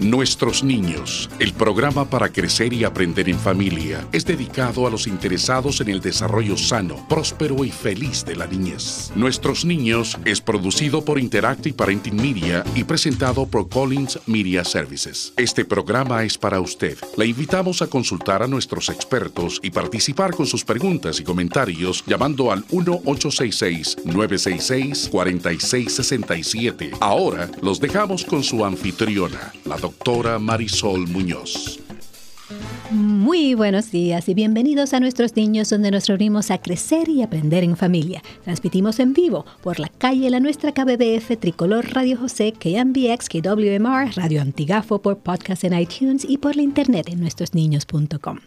Nuestros Niños, el programa para crecer y aprender en familia, es dedicado a los interesados en el desarrollo sano, próspero y feliz de la niñez. Nuestros Niños es producido por Interactive Parenting Media y presentado por Collins Media Services. Este programa es para usted. Le invitamos a consultar a nuestros expertos y participar con sus preguntas y comentarios llamando al 1-866-966-4667. Ahora los dejamos con su anfitriona, la doctora Marisol Muñoz. Muy buenos días y bienvenidos a Nuestros Niños, donde nos reunimos a crecer y aprender en familia. Transmitimos en vivo por la calle La Nuestra, KBBF, Tricolor, Radio José, KMBX, KWMR, Radio Antigafo, por podcast en iTunes y por la internet en nuestrosniños.com.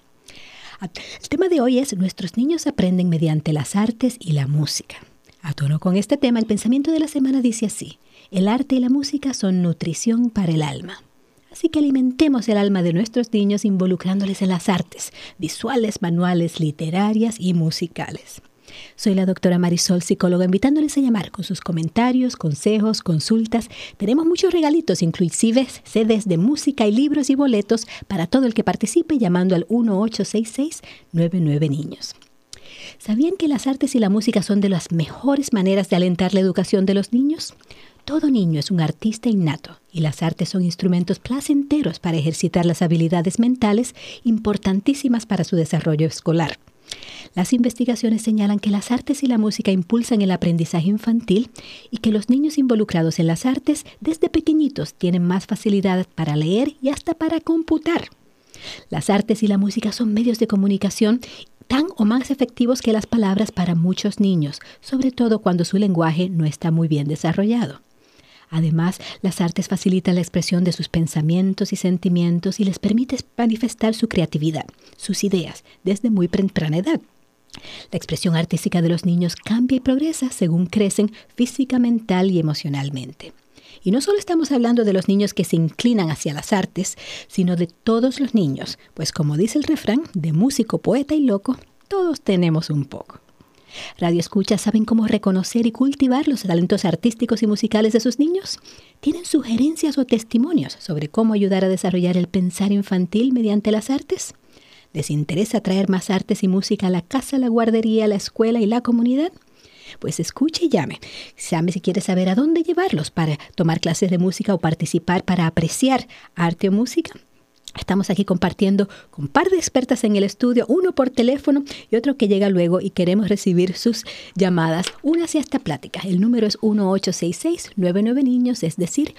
El tema de hoy es Nuestros niños aprenden mediante las artes y la música. A tono con este tema, el pensamiento de la semana dice así: el arte y la música son nutrición para el alma. Así que alimentemos el alma de nuestros niños involucrándoles en las artes, visuales, manuales, literarias y musicales. Soy la doctora Marisol, psicóloga, invitándoles a llamar con sus comentarios, consejos, consultas. Tenemos muchos regalitos, inclusive CDs de música y libros y boletos para todo el que participe llamando al 1-866-99-Niños. ¿Sabían que las artes y la música son de las mejores maneras de alentar la educación de los niños? Todo niño es un artista innato y las artes son instrumentos placenteros para ejercitar las habilidades mentales importantísimas para su desarrollo escolar. Las investigaciones señalan que las artes y la música impulsan el aprendizaje infantil y que los niños involucrados en las artes desde pequeñitos tienen más facilidad para leer y hasta para computar. Las artes y la música son medios de comunicación tan o más efectivos que las palabras para muchos niños, sobre todo cuando su lenguaje no está muy bien desarrollado. Además, las artes facilitan la expresión de sus pensamientos y sentimientos y les permite manifestar su creatividad, sus ideas, desde muy temprana edad. La expresión artística de los niños cambia y progresa según crecen física, mental y emocionalmente. Y no solo estamos hablando de los niños que se inclinan hacia las artes, sino de todos los niños, pues como dice el refrán, de músico, poeta y loco, todos tenemos un poco. Radio Escuchas, ¿saben cómo reconocer y cultivar los talentos artísticos y musicales de sus niños? ¿Tienen sugerencias o testimonios sobre cómo ayudar a desarrollar el pensar infantil mediante las artes? ¿Les interesa traer más artes y música a la casa, la guardería, la escuela y la comunidad? Pues escuche y llame. Llame si quiere saber a dónde llevarlos para tomar clases de música o participar para apreciar arte o música. Estamos aquí compartiendo con un par de expertas en el estudio, uno por teléfono y otro que llega luego, y queremos recibir sus llamadas. Únase a esta plática. El número es 1-866-99-Niños, es decir,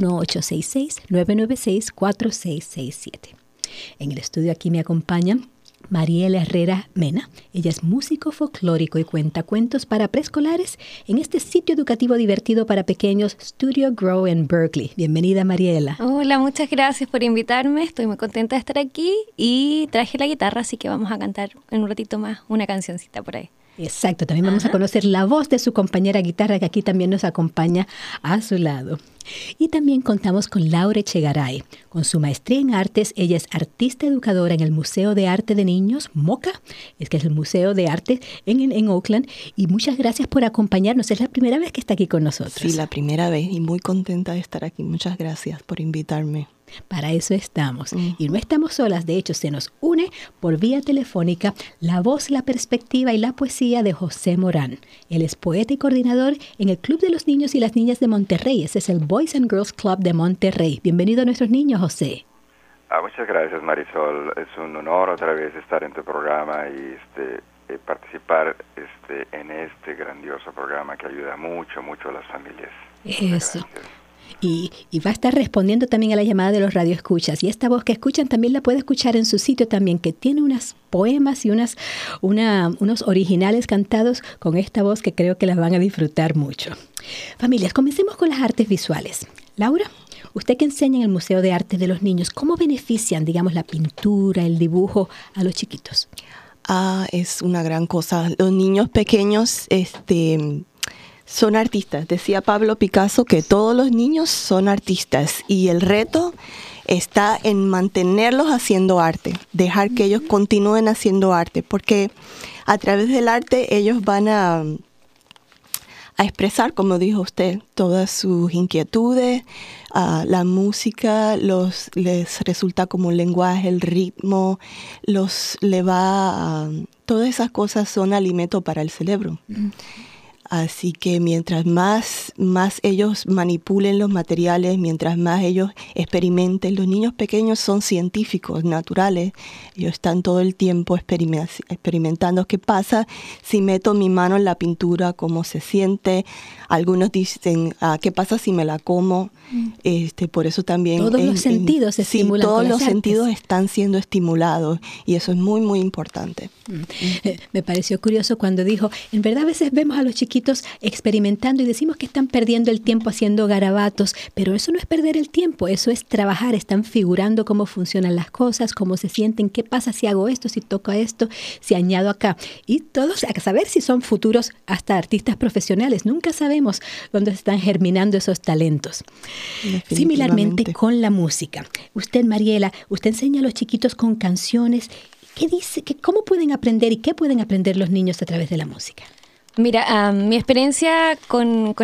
1-866-996-4667. En el estudio aquí me acompañan Mariela Herrera Mena. Ella es músico folclórico y cuenta cuentos para preescolares en este sitio educativo divertido para pequeños, Studio Grow en Berkeley. Bienvenida, Mariela. Hola, muchas gracias por invitarme. Estoy muy contenta de estar aquí y traje la guitarra, así que vamos a cantar en un ratito más una cancioncita por ahí. Exacto, también vamos a conocer la voz de su compañera guitarra, que aquí también nos acompaña a su lado. Y también contamos con Laura Echegaray. Con su maestría en artes, ella es artista educadora en el Museo de Arte de Niños, MOCA, es que es el Museo de Arte en Oakland. Y muchas gracias por acompañarnos. Es la primera vez que está aquí con nosotros. Sí, la primera vez, y muy contenta de estar aquí. Muchas gracias por invitarme. Para eso estamos. Y no estamos solas, de hecho se nos une por vía telefónica la voz, la perspectiva y la poesía de José Morán. Él es poeta y coordinador en el Club de los Niños y las Niñas de Monterrey. Ese es el Boys and Girls Club de Monterrey. Bienvenido a Nuestros Niños, José. Muchas gracias, Marisol. Es un honor otra vez estar en tu programa y participar en este grandioso programa que ayuda mucho a las familias. Eso. Y va a estar respondiendo también a la llamada de los radioescuchas. Y esta voz que escuchan también la puede escuchar en su sitio también, que tiene unos poemas y unos originales cantados con esta voz que creo que las van a disfrutar mucho. Familias, comencemos con las artes visuales. Laura, usted que enseña en el Museo de Arte de los Niños, ¿cómo benefician, digamos, la pintura, el dibujo a los chiquitos? Es una gran cosa. Los niños pequeños, son artistas. Decía Pablo Picasso que todos los niños son artistas y el reto está en mantenerlos haciendo arte, dejar que ellos continúen haciendo arte, porque a través del arte ellos van a expresar, como dijo usted, todas sus inquietudes. La música les resulta como un lenguaje, el ritmo, todas esas cosas son alimento para el cerebro. Así que mientras más ellos manipulen los materiales, mientras más ellos experimenten, los niños pequeños son científicos naturales, ellos están todo el tiempo experimentando qué pasa si meto mi mano en la pintura, cómo se siente. Algunos dicen, ¿qué pasa si me la como? Por eso también... Todos los sentidos se estimulan. Todos los sentidos están siendo estimulados y eso es muy, muy importante. Me pareció curioso cuando dijo, en verdad a veces vemos a los chiquitos experimentando y decimos que están perdiendo el tiempo haciendo garabatos, pero eso no es perder el tiempo, eso es trabajar, están figurando cómo funcionan las cosas, cómo se sienten, qué pasa si hago esto, si toco esto, si añado acá. Y todos a saber si son futuros hasta artistas profesionales, nunca sabemos dónde están germinando esos talentos. Similarmente con la música. Usted, Mariela, usted enseña a los chiquitos con canciones. ¿Qué dice? ¿Cómo pueden aprender y qué pueden aprender los niños a través de la música? Mira, mi experiencia con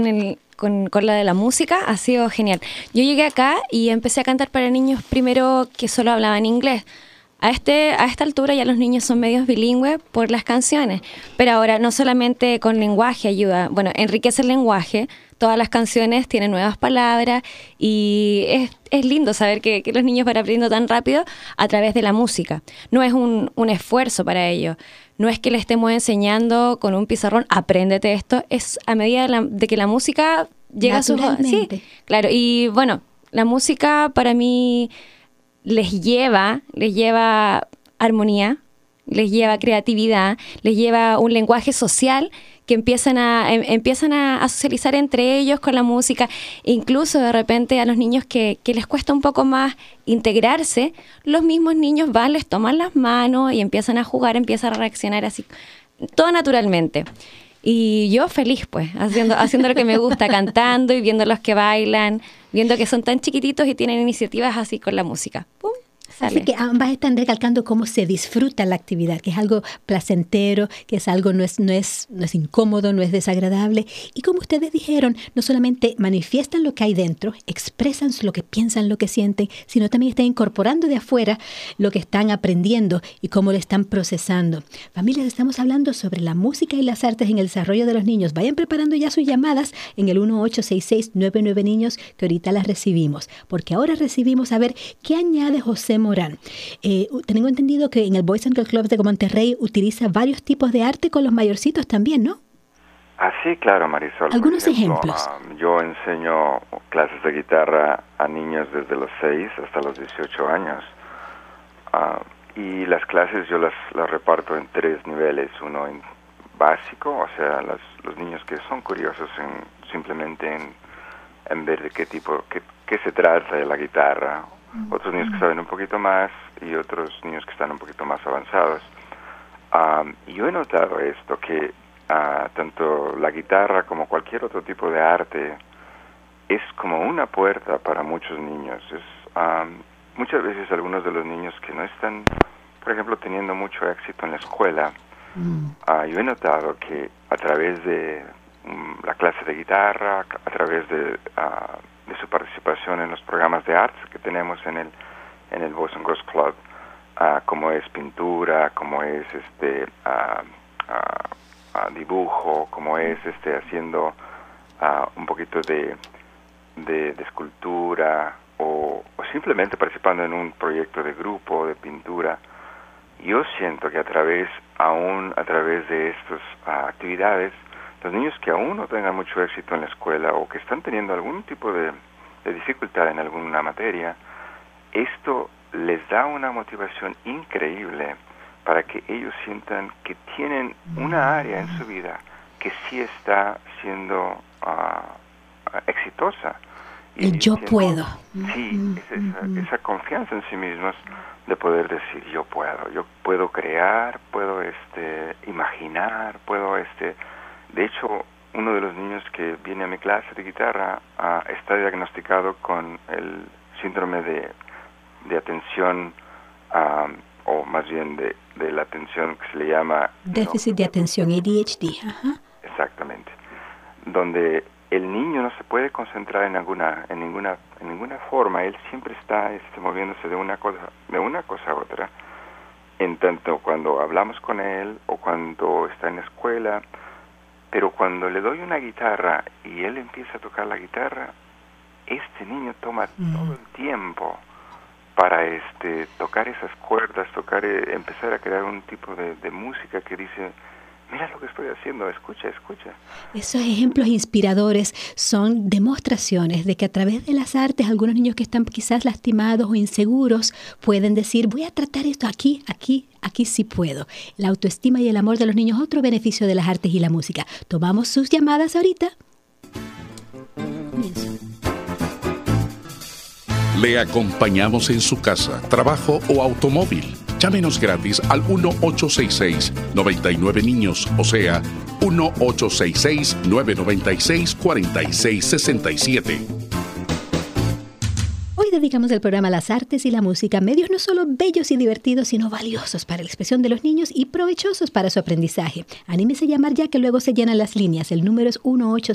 la de la música ha sido genial. Yo llegué acá y empecé a cantar para niños primero que solo hablaban inglés. A esta altura ya los niños son medios bilingües por las canciones, pero ahora no solamente con lenguaje ayuda, enriquece el lenguaje, todas las canciones tienen nuevas palabras y es lindo saber que los niños van aprendiendo tan rápido a través de la música. No es un esfuerzo para ellos, no es que le estemos enseñando con un pizarrón, apréndete esto, es a medida de que la música llega a sus... Sí, claro, y bueno, la música para mí... les lleva armonía, les lleva creatividad, les lleva un lenguaje social que empiezan a socializar entre ellos con la música. Incluso de repente a los niños que les cuesta un poco más integrarse, los mismos niños les toman las manos y empiezan a jugar, empiezan a reaccionar así, todo naturalmente. Y yo feliz, pues, haciendo lo que me gusta, cantando y viendo los que bailan, viendo que son tan chiquititos y tienen iniciativas así con la música. ¡Pum! Sale. Así que ambas están recalcando cómo se disfruta la actividad, que es algo placentero, que es algo no es incómodo, no es desagradable. Y como ustedes dijeron, no solamente manifiestan lo que hay dentro, expresan lo que piensan, lo que sienten, sino también están incorporando de afuera lo que están aprendiendo y cómo lo están procesando. Familias, estamos hablando sobre la música y las artes en el desarrollo de los niños. Vayan preparando ya sus llamadas en el 1866-99 niños, que ahorita las recibimos. Porque ahora recibimos a ver qué añade José Morán. Tengo entendido que en el Boys and Girls Club de Monterrey utiliza varios tipos de arte con los mayorcitos también, ¿no? Sí, claro, Marisol. Algunos ejemplos. Yo enseño clases de guitarra a niños desde los 6 hasta los 18 años. Y las clases yo las reparto en 3 niveles. Uno en básico, o sea, los niños que son curiosos simplemente en ver de qué se trata de la guitarra. Otros niños que saben un poquito más y otros niños que están un poquito más avanzados. Y yo he notado esto, que tanto la guitarra como cualquier otro tipo de arte es como una puerta para muchos niños. Muchas veces algunos de los niños que no están, por ejemplo, teniendo mucho éxito en la escuela, yo he notado que a través de la clase de guitarra, a través de su participación en los programas de artes que tenemos en el Boys and Girls Club, como es pintura, como es dibujo, como es haciendo un poquito de escultura o simplemente participando en un proyecto de grupo de pintura. Yo siento que a través de estas actividades, los niños que aún no tengan mucho éxito en la escuela o que están teniendo algún tipo de dificultad en alguna materia, esto les da una motivación increíble para que ellos sientan que tienen una área en su vida que sí está siendo exitosa. Y yo puedo. Sí, esa confianza en sí mismos de poder decir yo puedo crear, puedo imaginar, puedo de hecho, uno de los niños que viene a mi clase de guitarra está diagnosticado con el síndrome de atención, o más bien de la atención que se le llama... Déficit de atención, ADHD. Ajá. Exactamente. donde el niño no se puede concentrar en ninguna forma. Él siempre está moviéndose de una cosa a otra, en tanto cuando hablamos con él o cuando está en la escuela. Pero cuando le doy una guitarra y él empieza a tocar la guitarra, este niño toma todo el tiempo para tocar esas cuerdas, empezar a crear un tipo de música que dice: mira lo que estoy haciendo, escucha. Esos ejemplos inspiradores son demostraciones de que a través de las artes algunos niños que están quizás lastimados o inseguros pueden decir: voy a tratar esto aquí sí puedo. La autoestima y el amor de los niños, otro beneficio de las artes y la música. Tomamos sus llamadas ahorita. Le acompañamos en su casa, trabajo o automóvil. Llámenos gratis al 1-866-99-NIños, o sea, 1-866-996-4667. Hoy dedicamos el programa a las artes y la música, medios no solo bellos y divertidos, sino valiosos para la expresión de los niños y provechosos para su aprendizaje. Anímese a llamar ya que luego se llenan las líneas. El número es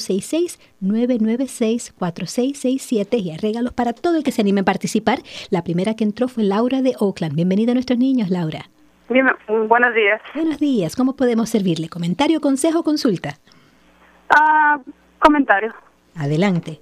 1-866-996-4667 y hay regalos para todo el que se anime a participar. La primera que entró fue Laura de Oakland. Bienvenida a nuestros niños, Laura. Bien, buenos días. Buenos días. ¿Cómo podemos servirle? ¿Comentario, consejo, consulta? Comentario. Adelante.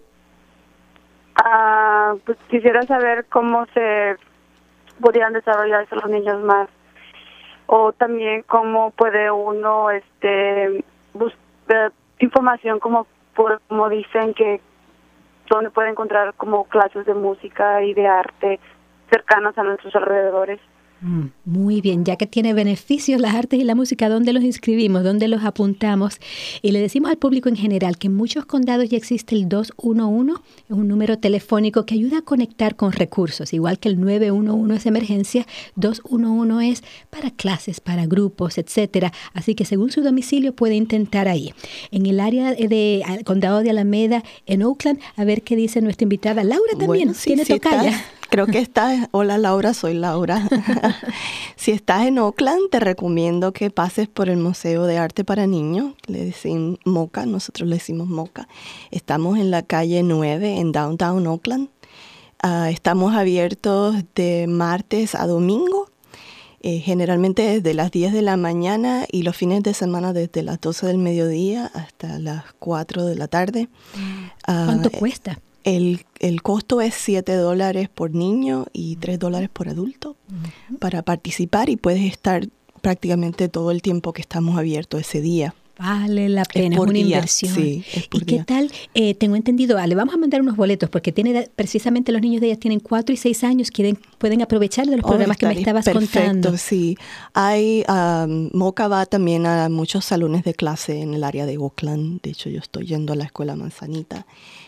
Pues quisiera saber cómo se podrían desarrollarse los niños más, o también cómo puede uno buscar información como dicen que donde puede encontrar como clases de música y de arte cercanas a nuestros alrededores. Muy bien, ya que tiene beneficios las artes y la música, ¿dónde los inscribimos? ¿Dónde los apuntamos? Y le decimos al público en general que en muchos condados ya existe el 211, es un número telefónico que ayuda a conectar con recursos, igual que el 911 es emergencia, 211 es para clases, para grupos, etcétera. Así que según su domicilio puede intentar ahí. En el área de condado de Alameda, en Oakland, a ver qué dice nuestra invitada. Laura también, bueno, sí, tiene tocaya. Creo que estás. Hola Laura, soy Laura. Si estás en Oakland, te recomiendo que pases por el Museo de Arte para Niños. Le decimos MOCA, nosotros le decimos MOCA. Estamos en la calle 9 en Downtown Oakland. Estamos abiertos de martes a domingo, generalmente desde las 10 de la mañana y los fines de semana desde las 12 del mediodía hasta las 4 de la tarde. ¿Cuánto cuesta? El costo es $7 por niño y $3 por adulto para participar, y puedes estar prácticamente todo el tiempo que estamos abiertos ese día. Vale la pena, es una inversión. Sí, es por ¿Y qué día. tal? Tengo entendido, le vamos a mandar unos boletos porque precisamente los niños de ellas tienen 4 y 6 años, pueden aprovechar de los programas que me estabas contando. Sí. MOCA va también a muchos salones de clase en el área de Oakland. De hecho, yo estoy yendo a la escuela Manzanita.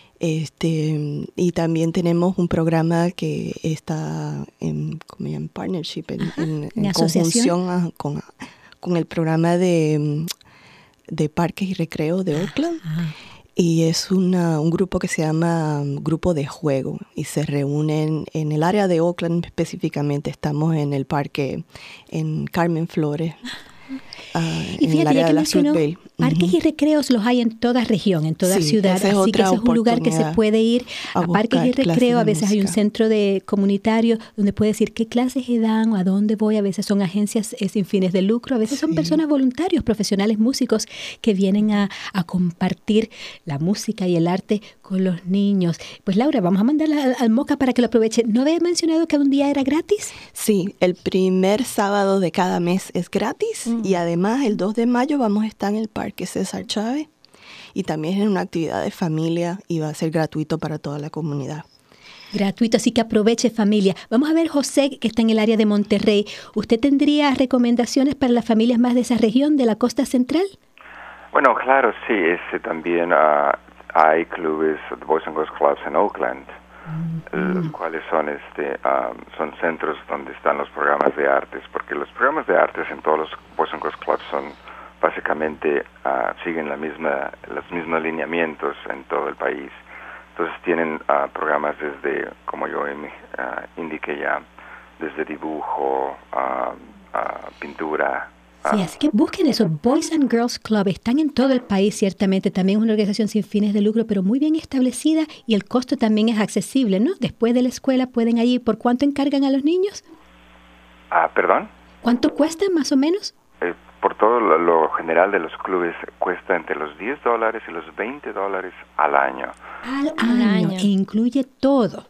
Y también tenemos un programa que está en partnership, en conjunción con el programa de parques y recreo de Oakland. Y es un grupo que se llama Grupo de Juego, y se reúnen en el área de Oakland específicamente. Estamos en el parque en Carmen Flores. Y fíjate, ya que mencionó, parques y recreos los hay en toda región, en toda ciudad, así que ese es un lugar que se puede ir a parques y recreo. A veces hay un centro comunitario donde puede decir qué clases dan o a dónde voy. A veces son agencias sin fines de lucro, a veces son personas voluntarios, profesionales músicos que vienen a compartir la música y el arte con los niños. Pues Laura, vamos a mandarla al MOCA para que lo aproveche. ¿No había mencionado que un día era gratis? Sí, el primer sábado de cada mes es gratis, y además el 2 de mayo vamos a estar en el Parque César Chávez, y también es una actividad de familia y va a ser gratuito para toda la comunidad. Gratuito, así que aproveche, familia. Vamos a ver José, que está en el área de Monterrey. ¿Usted tendría recomendaciones para las familias más de esa región, de la costa central? Bueno, claro, sí. También hay clubes, Boys and Girls Clubs en Oakland, los cuales son centros donde están los programas de artes, porque los programas de artes en todos los Boys and Girls Clubs son básicamente siguen los mismos lineamientos en todo el país. Entonces tienen programas desde, como yo indiqué ya, desde dibujo, pintura, Sí, así que busquen eso. Boys and Girls Club están en todo el país, ciertamente. También es una organización sin fines de lucro, pero muy bien establecida y el costo también es accesible, ¿no? Después de la escuela pueden ir. ¿Por cuánto encargan a los niños? ¿Perdón? ¿Cuánto cuesta más o menos? Por todo lo general de los clubes cuesta entre los $10 y los $20 al año. Al año. E incluye todo.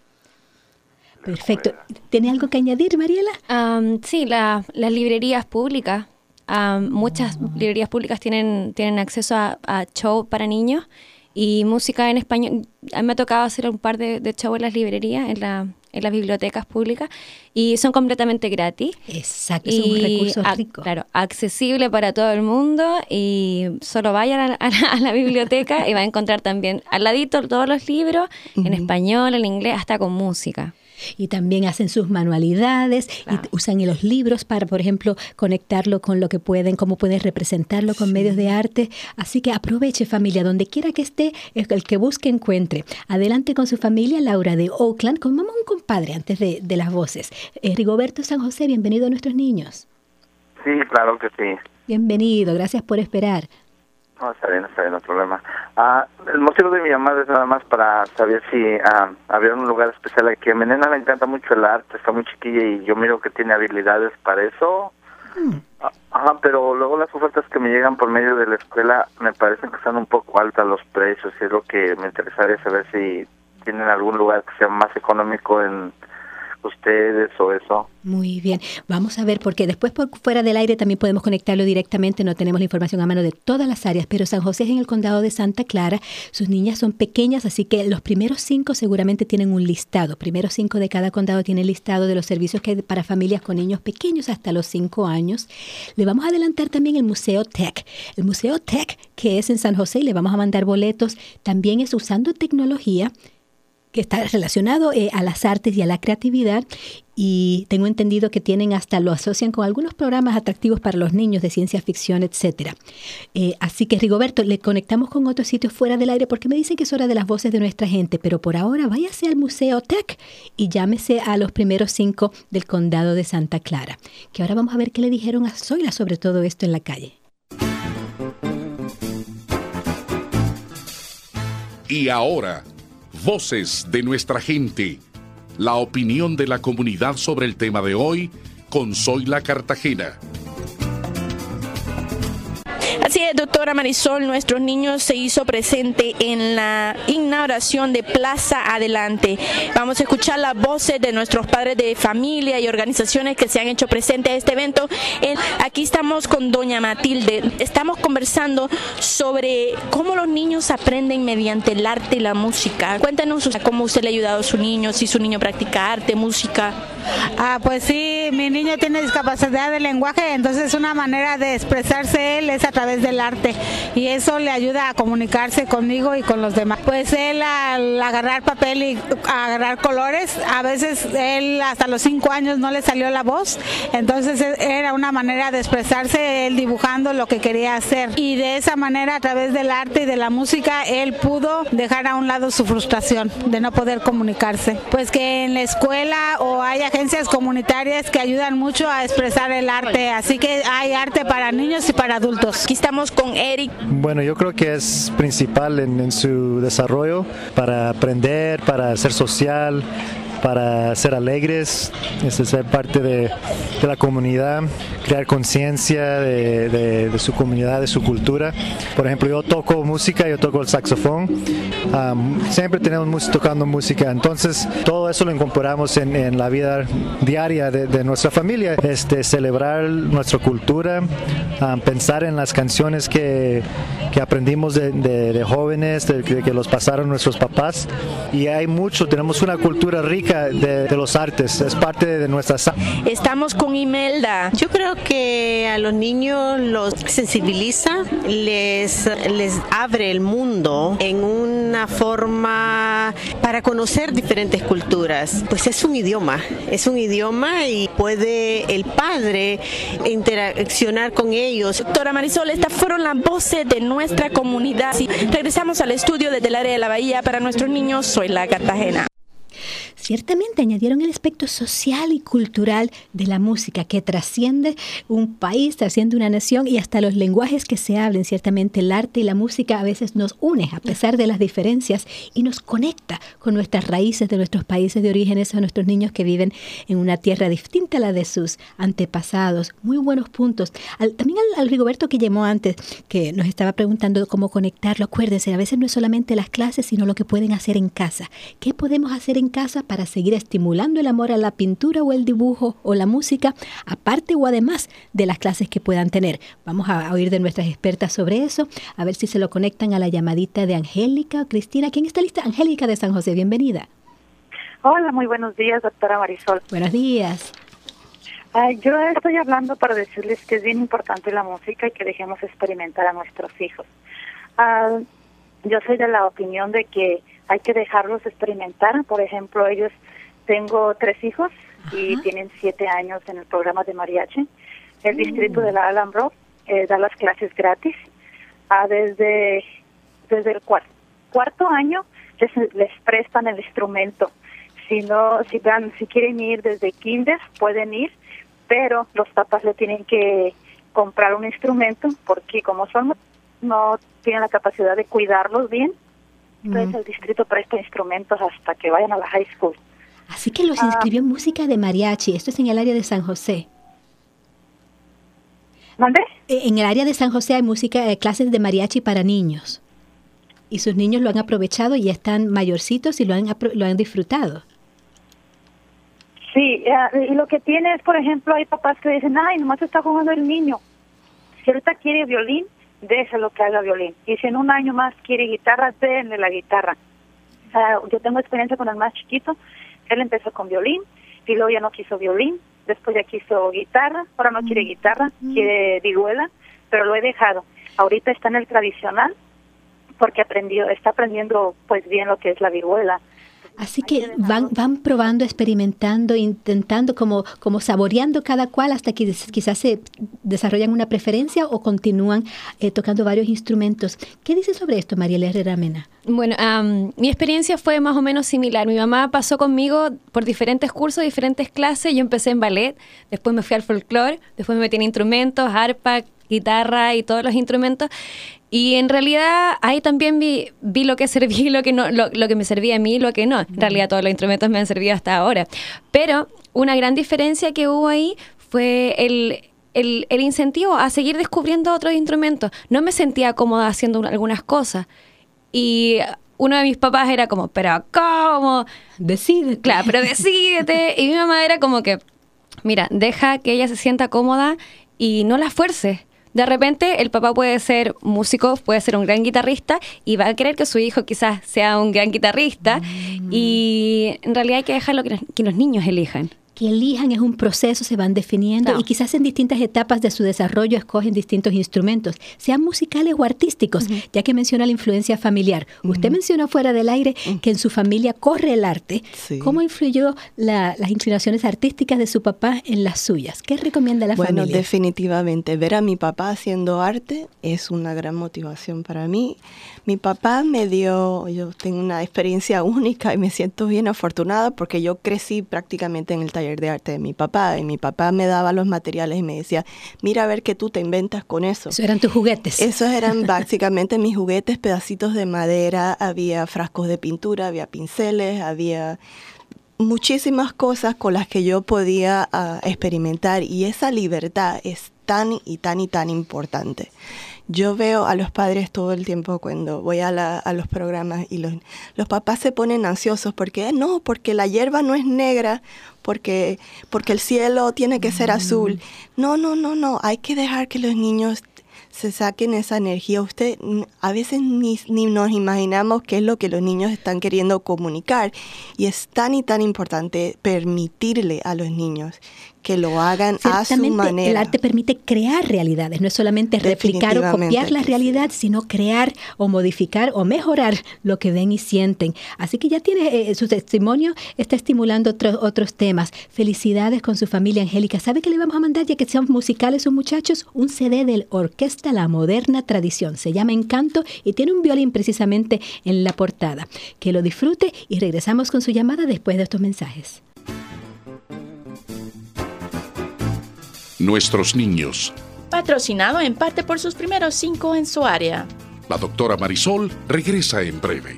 Perfecto. ¿Tiene algo que añadir, Mariela? Sí, las librerías públicas. Muchas librerías públicas tienen acceso a show para niños y música en español. A mí me ha tocado hacer un par de shows en las librerías, en las bibliotecas públicas, y son completamente gratis. Exacto, es un recurso rico. Claro, accesible para todo el mundo, y solo vayan a la biblioteca y va a encontrar también al ladito todos los libros, en español, en inglés, hasta con música. Y también hacen sus manualidades, claro. Y usan los libros para, por ejemplo, conectarlo con lo que pueden, cómo pueden representarlo con medios de arte. Así que aproveche, familia, donde quiera que esté, el que busque encuentre. Adelante con su familia, Laura de Oakland, con mamá un compadre antes de las voces. Rigoberto San José, bienvenido a nuestros niños. Sí, claro que sí. Bienvenido, gracias por esperar. No, está bien, no hay problema. El motivo de mi llamada es nada más para saber si había un lugar especial aquí. A mi nena le encanta mucho el arte, está muy chiquilla y yo miro que tiene habilidades para eso. Pero luego las ofertas que me llegan por medio de la escuela me parecen que están un poco altas los precios, y es lo que me interesaría saber si tienen algún lugar que sea más económico en ustedes o eso. Muy bien, vamos a ver, porque después por fuera del aire también podemos conectarlo directamente, no tenemos la información a mano de todas las áreas, pero San José es en el condado de Santa Clara, sus niñas son pequeñas, así que los primeros 5 seguramente tienen un listado, primeros 5 de cada condado tienen listado de los servicios que hay para familias con niños pequeños hasta los 5 años. Le vamos a adelantar también el Museo Tech, que es en San José, y le vamos a mandar boletos, también es usando tecnología, que está relacionado a las artes y a la creatividad, y tengo entendido que lo asocian con algunos programas atractivos para los niños de ciencia ficción, etcétera. Así que, Rigoberto, le conectamos con otros sitios fuera del aire porque me dicen que es hora de las voces de nuestra gente, pero por ahora váyase al Museo Tech y llámese a los primeros 5 del condado de Santa Clara, que ahora vamos a ver qué le dijeron a Zoila sobre todo esto en la calle. Y ahora, voces de nuestra gente. La opinión de la comunidad sobre el tema de hoy con Zoila Cartagena. Así es, doctora Marisol, nuestros niños se hizo presente en la inauguración de Plaza Adelante. Vamos a escuchar las voces de nuestros padres de familia y organizaciones que se han hecho presentes a este evento. Aquí estamos con doña Matilde. Estamos conversando sobre cómo los niños aprenden mediante el arte y la música. Cuéntanos cómo usted le ha ayudado a su niño, si su niño practica arte, música. Pues sí, mi niño tiene discapacidad de lenguaje, entonces una manera de expresarse él es a través del arte, y eso le ayuda a comunicarse conmigo y con los demás. Pues él al agarrar papel y agarrar colores, a veces él hasta los 5 años no le salió la voz, entonces era una manera de expresarse, él dibujando lo que quería hacer, y de esa manera, a través del arte y de la música, él pudo dejar a un lado su frustración de no poder comunicarse. Pues que en la escuela o hay agencias comunitarias que ayudan mucho a expresar el arte, así que hay arte para niños y para adultos. Aquí estamos con Eric. Bueno, yo creo que es principal en su desarrollo para aprender, para ser social, para ser alegres, ser parte de la comunidad, crear conciencia de su comunidad, de su cultura. Por ejemplo, yo toco música, yo toco el saxofón, siempre tenemos tocando música, entonces todo eso lo incorporamos en la vida diaria de nuestra familia, celebrar nuestra cultura, pensar en las canciones que aprendimos de jóvenes, que los pasaron nuestros papás, y hay mucho, tenemos una cultura rica de los artes, es parte de nuestra. Estamos con Imelda. Yo creo que a los niños los sensibiliza, les abre el mundo en una forma para conocer diferentes culturas. Pues es un idioma y puede el padre interaccionar con ellos. Doctora Marisol, estas fueron las voces de nuestra comunidad. Regresamos al estudio desde el área de la Bahía para nuestros niños. Soy la Cartagena. Ciertamente añadieron el aspecto social y cultural de la música que trasciende un país, trasciende una nación y hasta los lenguajes que se hablen. Ciertamente el arte y la música a veces nos une a pesar de las diferencias y nos conecta con nuestras raíces de nuestros países de orígenes, a nuestros niños que viven en una tierra distinta a la de sus antepasados. Muy buenos puntos. También al Rigoberto que llamó antes, que nos estaba preguntando cómo conectarlo. Acuérdense, a veces no es solamente las clases, sino lo que pueden hacer en casa. ¿Qué podemos hacer en casa para seguir estimulando el amor a la pintura o el dibujo o la música, aparte o además de las clases que puedan tener? Vamos a oír de nuestras expertas sobre eso, a ver si se lo conectan a la llamadita de Angélica o Cristina. ¿Quién está lista? Angélica de San José, bienvenida. Hola, muy buenos días, doctora Marisol. Buenos días. Yo estoy hablando para decirles que es bien importante la música y que dejemos experimentar a nuestros hijos. Yo soy de la opinión de que hay que dejarlos experimentar. Por ejemplo, tengo 3 hijos y tienen 7 años en el programa de mariachi. El distrito de la Alhambra da las clases gratis. Desde el cuarto año les prestan el instrumento. Si quieren ir desde kinder, pueden ir, pero los papás le tienen que comprar un instrumento porque como no tienen la capacidad de cuidarlos bien, entonces el distrito presta instrumentos hasta que vayan a la high school. Así que los inscribió en música de mariachi. Esto es en el área de San José. ¿Dónde? En el área de San José hay clases de mariachi para niños. Y sus niños lo han aprovechado y ya están mayorcitos y lo han disfrutado. Sí, y lo que tiene es, por ejemplo, hay papás que dicen, ay, nomás está jugando el niño. Si ahorita quiere violín, déjalo que haga violín. Y si en un año más quiere guitarra, déjenle la guitarra. Yo tengo experiencia con el más chiquito. Él empezó con violín y luego ya no quiso violín. Después ya quiso guitarra. Ahora no quiere guitarra, quiere vihuela, pero lo he dejado. Ahorita está en el tradicional porque está aprendiendo pues bien lo que es la vihuela. Así que van probando, experimentando, intentando, como saboreando cada cual hasta que quizás se desarrollan una preferencia o continúan tocando varios instrumentos. ¿Qué dice sobre esto, Mariela Herrera Mena? Bueno, mi experiencia fue más o menos similar. Mi mamá pasó conmigo por diferentes cursos, diferentes clases. Yo empecé en ballet, después me fui al folclore, después me metí en instrumentos, arpa, guitarra y todos los instrumentos. Y en realidad ahí también vi lo que servía y lo que no, lo que me servía a mí y lo que no. En realidad todos los instrumentos me han servido hasta ahora. Pero una gran diferencia que hubo ahí fue el incentivo a seguir descubriendo otros instrumentos. No me sentía cómoda haciendo algunas cosas. Y uno de mis papás era como, pero ¿cómo? Decídete. Claro, pero decídete. Y mi mamá era como que, mira, deja que ella se sienta cómoda y no la fuerces. De repente el papá puede ser músico, puede ser un gran guitarrista y va a querer que su hijo quizás sea un gran guitarrista y en realidad hay que dejarlo que los niños elijan. Que elijan es un proceso, se van definiendo y quizás en distintas etapas de su desarrollo escogen distintos instrumentos, sean musicales o artísticos, ya que menciona la influencia familiar. Usted mencionó fuera del aire que en su familia corre el arte. Sí. ¿Cómo influyó las inclinaciones artísticas de su papá en las suyas? ¿Qué recomienda la familia? Bueno, definitivamente, ver a mi papá haciendo arte es una gran motivación para mí. Mi papá yo tengo una experiencia única y me siento bien afortunada porque yo crecí prácticamente en el taller de arte de mi papá y mi papá me daba los materiales y me decía, mira a ver qué tú te inventas con eso. Eso eran tus juguetes. Esos eran básicamente mis juguetes, pedacitos de madera, había frascos de pintura, había pinceles, había muchísimas cosas con las que yo podía experimentar y esa libertad es tan importante. Yo veo a los padres todo el tiempo cuando voy a los programas y los papás se ponen ansiosos porque la hierba no es negra, porque el cielo tiene que ser azul. No, hay que dejar que los niños se saquen esa energía. A veces ni nos imaginamos qué es lo que los niños están queriendo comunicar y es tan importante permitirle a los niños que lo hagan a su manera. El arte permite crear realidades, no es solamente replicar o copiar la realidad, sino crear o modificar o mejorar lo que ven y sienten. Así que ya tiene su testimonio, está estimulando otros temas. Felicidades con su familia, Angélica. ¿Sabe qué le vamos a mandar, ya que son musicales sus muchachos? Un CD del Orquesta La Moderna Tradición. Se llama Encanto y tiene un violín precisamente en la portada. Que lo disfrute y regresamos con su llamada después de estos mensajes. Nuestros niños. Patrocinado en parte por sus primeros 5 en su área. La doctora Marisol regresa en breve.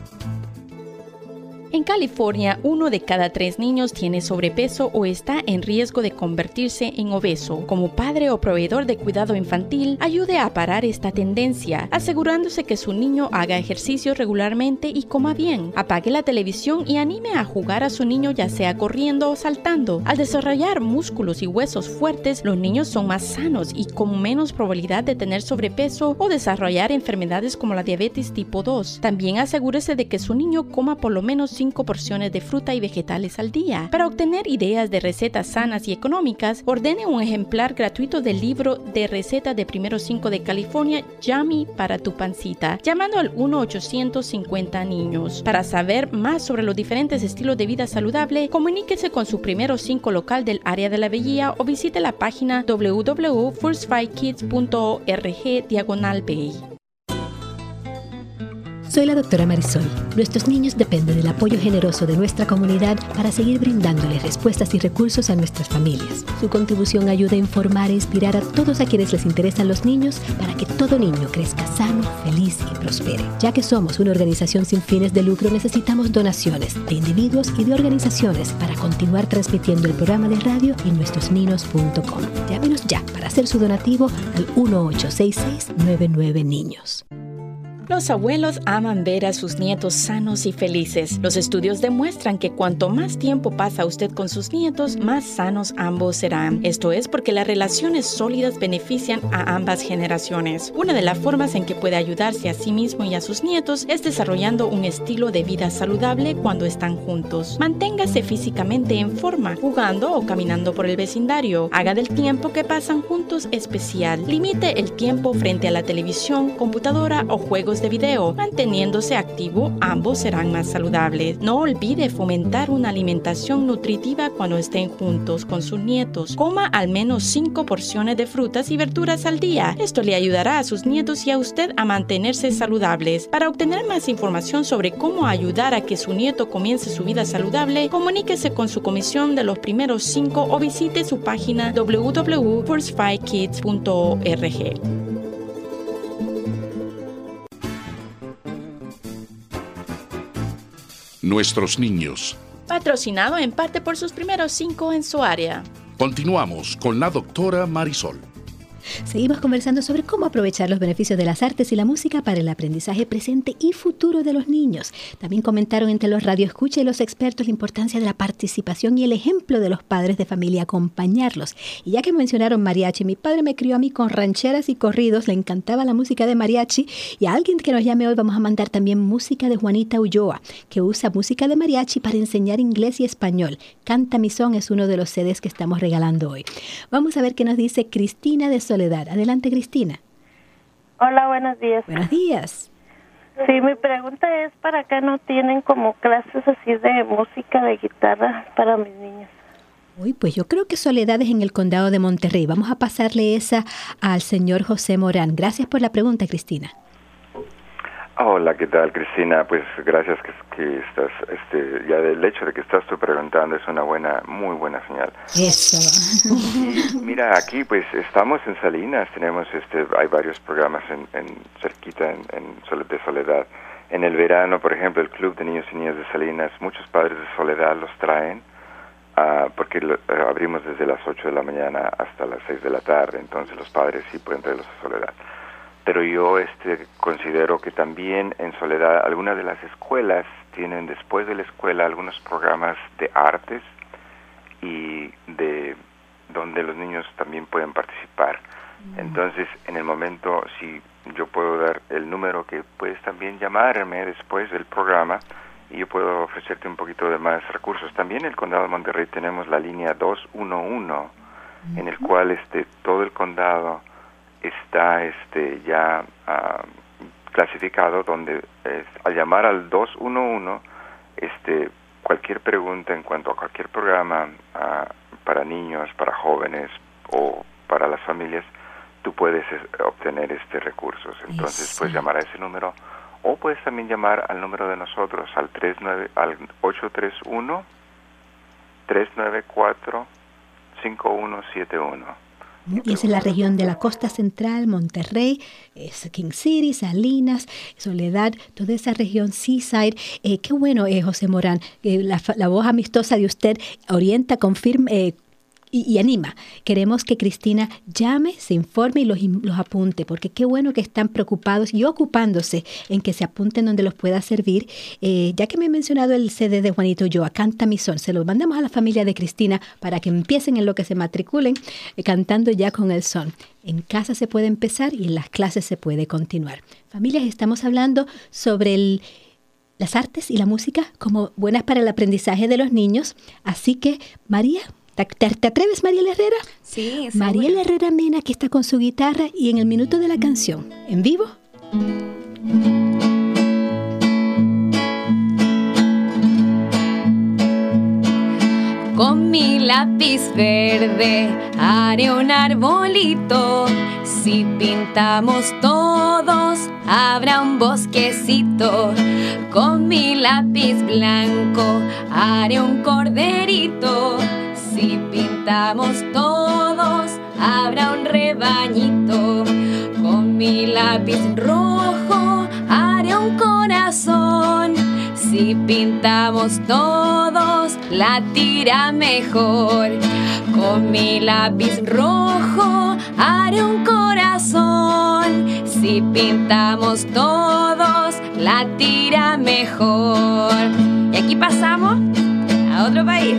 En California, 1 de cada 3 niños tiene sobrepeso o está en riesgo de convertirse en obeso. Como padre o proveedor de cuidado infantil, ayude a parar esta tendencia, asegurándose que su niño haga ejercicio regularmente y coma bien. Apague la televisión y anime a jugar a su niño, ya sea corriendo o saltando. Al desarrollar músculos y huesos fuertes, los niños son más sanos y con menos probabilidad de tener sobrepeso o desarrollar enfermedades como la diabetes tipo 2. También asegúrese de que su niño coma por lo menos 5 porciones de fruta y vegetales al día. Para obtener ideas de recetas sanas y económicas, ordene un ejemplar gratuito del libro de recetas de primeros 5 de California, Yummy para tu pancita, llamando al 1-850-NIños. Para saber más sobre los diferentes estilos de vida saludable, comuníquese con su primeros 5 local del área de la Bahía o visite la página www.firstfightkids.org/bay. Soy la doctora Marisol. Nuestros niños dependen del apoyo generoso de nuestra comunidad para seguir brindándoles respuestas y recursos a nuestras familias. Su contribución ayuda a informar e inspirar a todos a quienes les interesan los niños para que todo niño crezca sano, feliz y prospere. Ya que somos una organización sin fines de lucro, necesitamos donaciones de individuos y de organizaciones para continuar transmitiendo el programa de radio en nuestrosninos.com. Llámenos ya para hacer su donativo al 1-866-99-NIños. Los abuelos aman ver a sus nietos sanos y felices. Los estudios demuestran que cuanto más tiempo pasa usted con sus nietos, más sanos ambos serán. Esto es porque las relaciones sólidas benefician a ambas generaciones. Una de las formas en que puede ayudarse a sí mismo y a sus nietos es desarrollando un estilo de vida saludable cuando están juntos. Manténgase físicamente en forma, jugando o caminando por el vecindario. Haga del tiempo que pasan juntos especial. Limite el tiempo frente a la televisión, computadora o juegos de video. Manteniéndose activo, ambos serán más saludables. No olvide fomentar una alimentación nutritiva cuando estén juntos con sus nietos. Coma al menos 5 porciones de frutas y verduras al día. Esto le ayudará a sus nietos y a usted a mantenerse saludables. Para obtener más información sobre cómo ayudar a que su nieto comience su vida saludable, comuníquese con su comisión de los primeros 5 o visite su página www.firstfightkids.org. Nuestros niños. Patrocinado en parte por sus primeros 5 en su área. Continuamos con la doctora Marisol. Seguimos conversando sobre cómo aprovechar los beneficios de las artes y la música para el aprendizaje presente y futuro de los niños. También comentaron entre los radioescuchas y los expertos la importancia de la participación y el ejemplo de los padres de familia, acompañarlos. Y ya que mencionaron mariachi, mi padre me crió a mí con rancheras y corridos, le encantaba la música de mariachi, y a alguien que nos llame hoy vamos a mandar también música de Juanita Ulloa, que usa música de mariachi para enseñar inglés y español. Canta mi son es uno de los CDs que estamos regalando hoy. Vamos a ver qué nos dice Cristina de Soledad. Adelante, Cristina. Hola, buenos días. Buenos días. Sí, mi pregunta es, ¿para qué no tienen como clases así de música, de guitarra para mis niños? Uy, pues yo creo que Soledad es en el condado de Monterrey. Vamos a pasarle esa al señor José Morán. Gracias por la pregunta, Cristina. Hola, ¿qué tal, Cristina? Pues gracias que estás, ya el hecho de que estás tú preguntando es una muy buena señal. Eso. Y mira, aquí pues estamos en Salinas, tenemos hay varios programas en cerquita de Soledad. En el verano, por ejemplo, el Club de Niños y Niñas de Salinas, muchos padres de Soledad los traen porque abrimos desde las 8 de la mañana hasta las 6 de la tarde, entonces los padres sí pueden traerlos a Soledad. Pero yo considero que también en Soledad algunas de las escuelas tienen después de la escuela algunos programas de artes y de donde los niños también pueden participar. Entonces, en el momento, si yo puedo dar el número que puedes también llamarme después del programa y yo puedo ofrecerte un poquito de más recursos. También en el condado de Monterrey tenemos la línea 211, en el cual todo el condado está ya clasificado, donde al llamar al 211, cualquier pregunta en cuanto a cualquier programa para niños, para jóvenes o para las familias, tú puedes obtener recursos. Entonces puedes llamar a ese número, o puedes también llamar al número de nosotros, al 831-394-5171. Y es en la región de la costa central, Monterrey, es King City, Salinas, Soledad, toda esa región Seaside. Qué bueno, José Morán, la voz amistosa de usted orienta, confirma y anima. Queremos que Cristina llame, se informe y los apunte, porque qué bueno que están preocupados y ocupándose en que se apunten donde los pueda servir. Ya que me he mencionado el CD de Juanito Ulloa, Canta mi son, se lo mandamos a la familia de Cristina para que empiecen en lo que se matriculen, cantando ya con el son. En casa se puede empezar y en las clases se puede continuar. Familias, estamos hablando sobre las artes y la música como buenas para el aprendizaje de los niños. Así que, María, ¿te atreves, Mariela Herrera? Sí, Mariela Herrera Mena, que está con su guitarra, y en el minuto de la canción, en vivo. Con mi lápiz verde haré un arbolito. Si pintamos todos, habrá un bosquecito. Con mi lápiz blanco haré un corderito. Si pintamos todos, habrá un rebañito. Con mi lápiz rojo haré un corazón. Si pintamos todos, latirá mejor. Con mi lápiz rojo haré un corazón. Si pintamos todos, latirá mejor. Y aquí pasamos a otro país.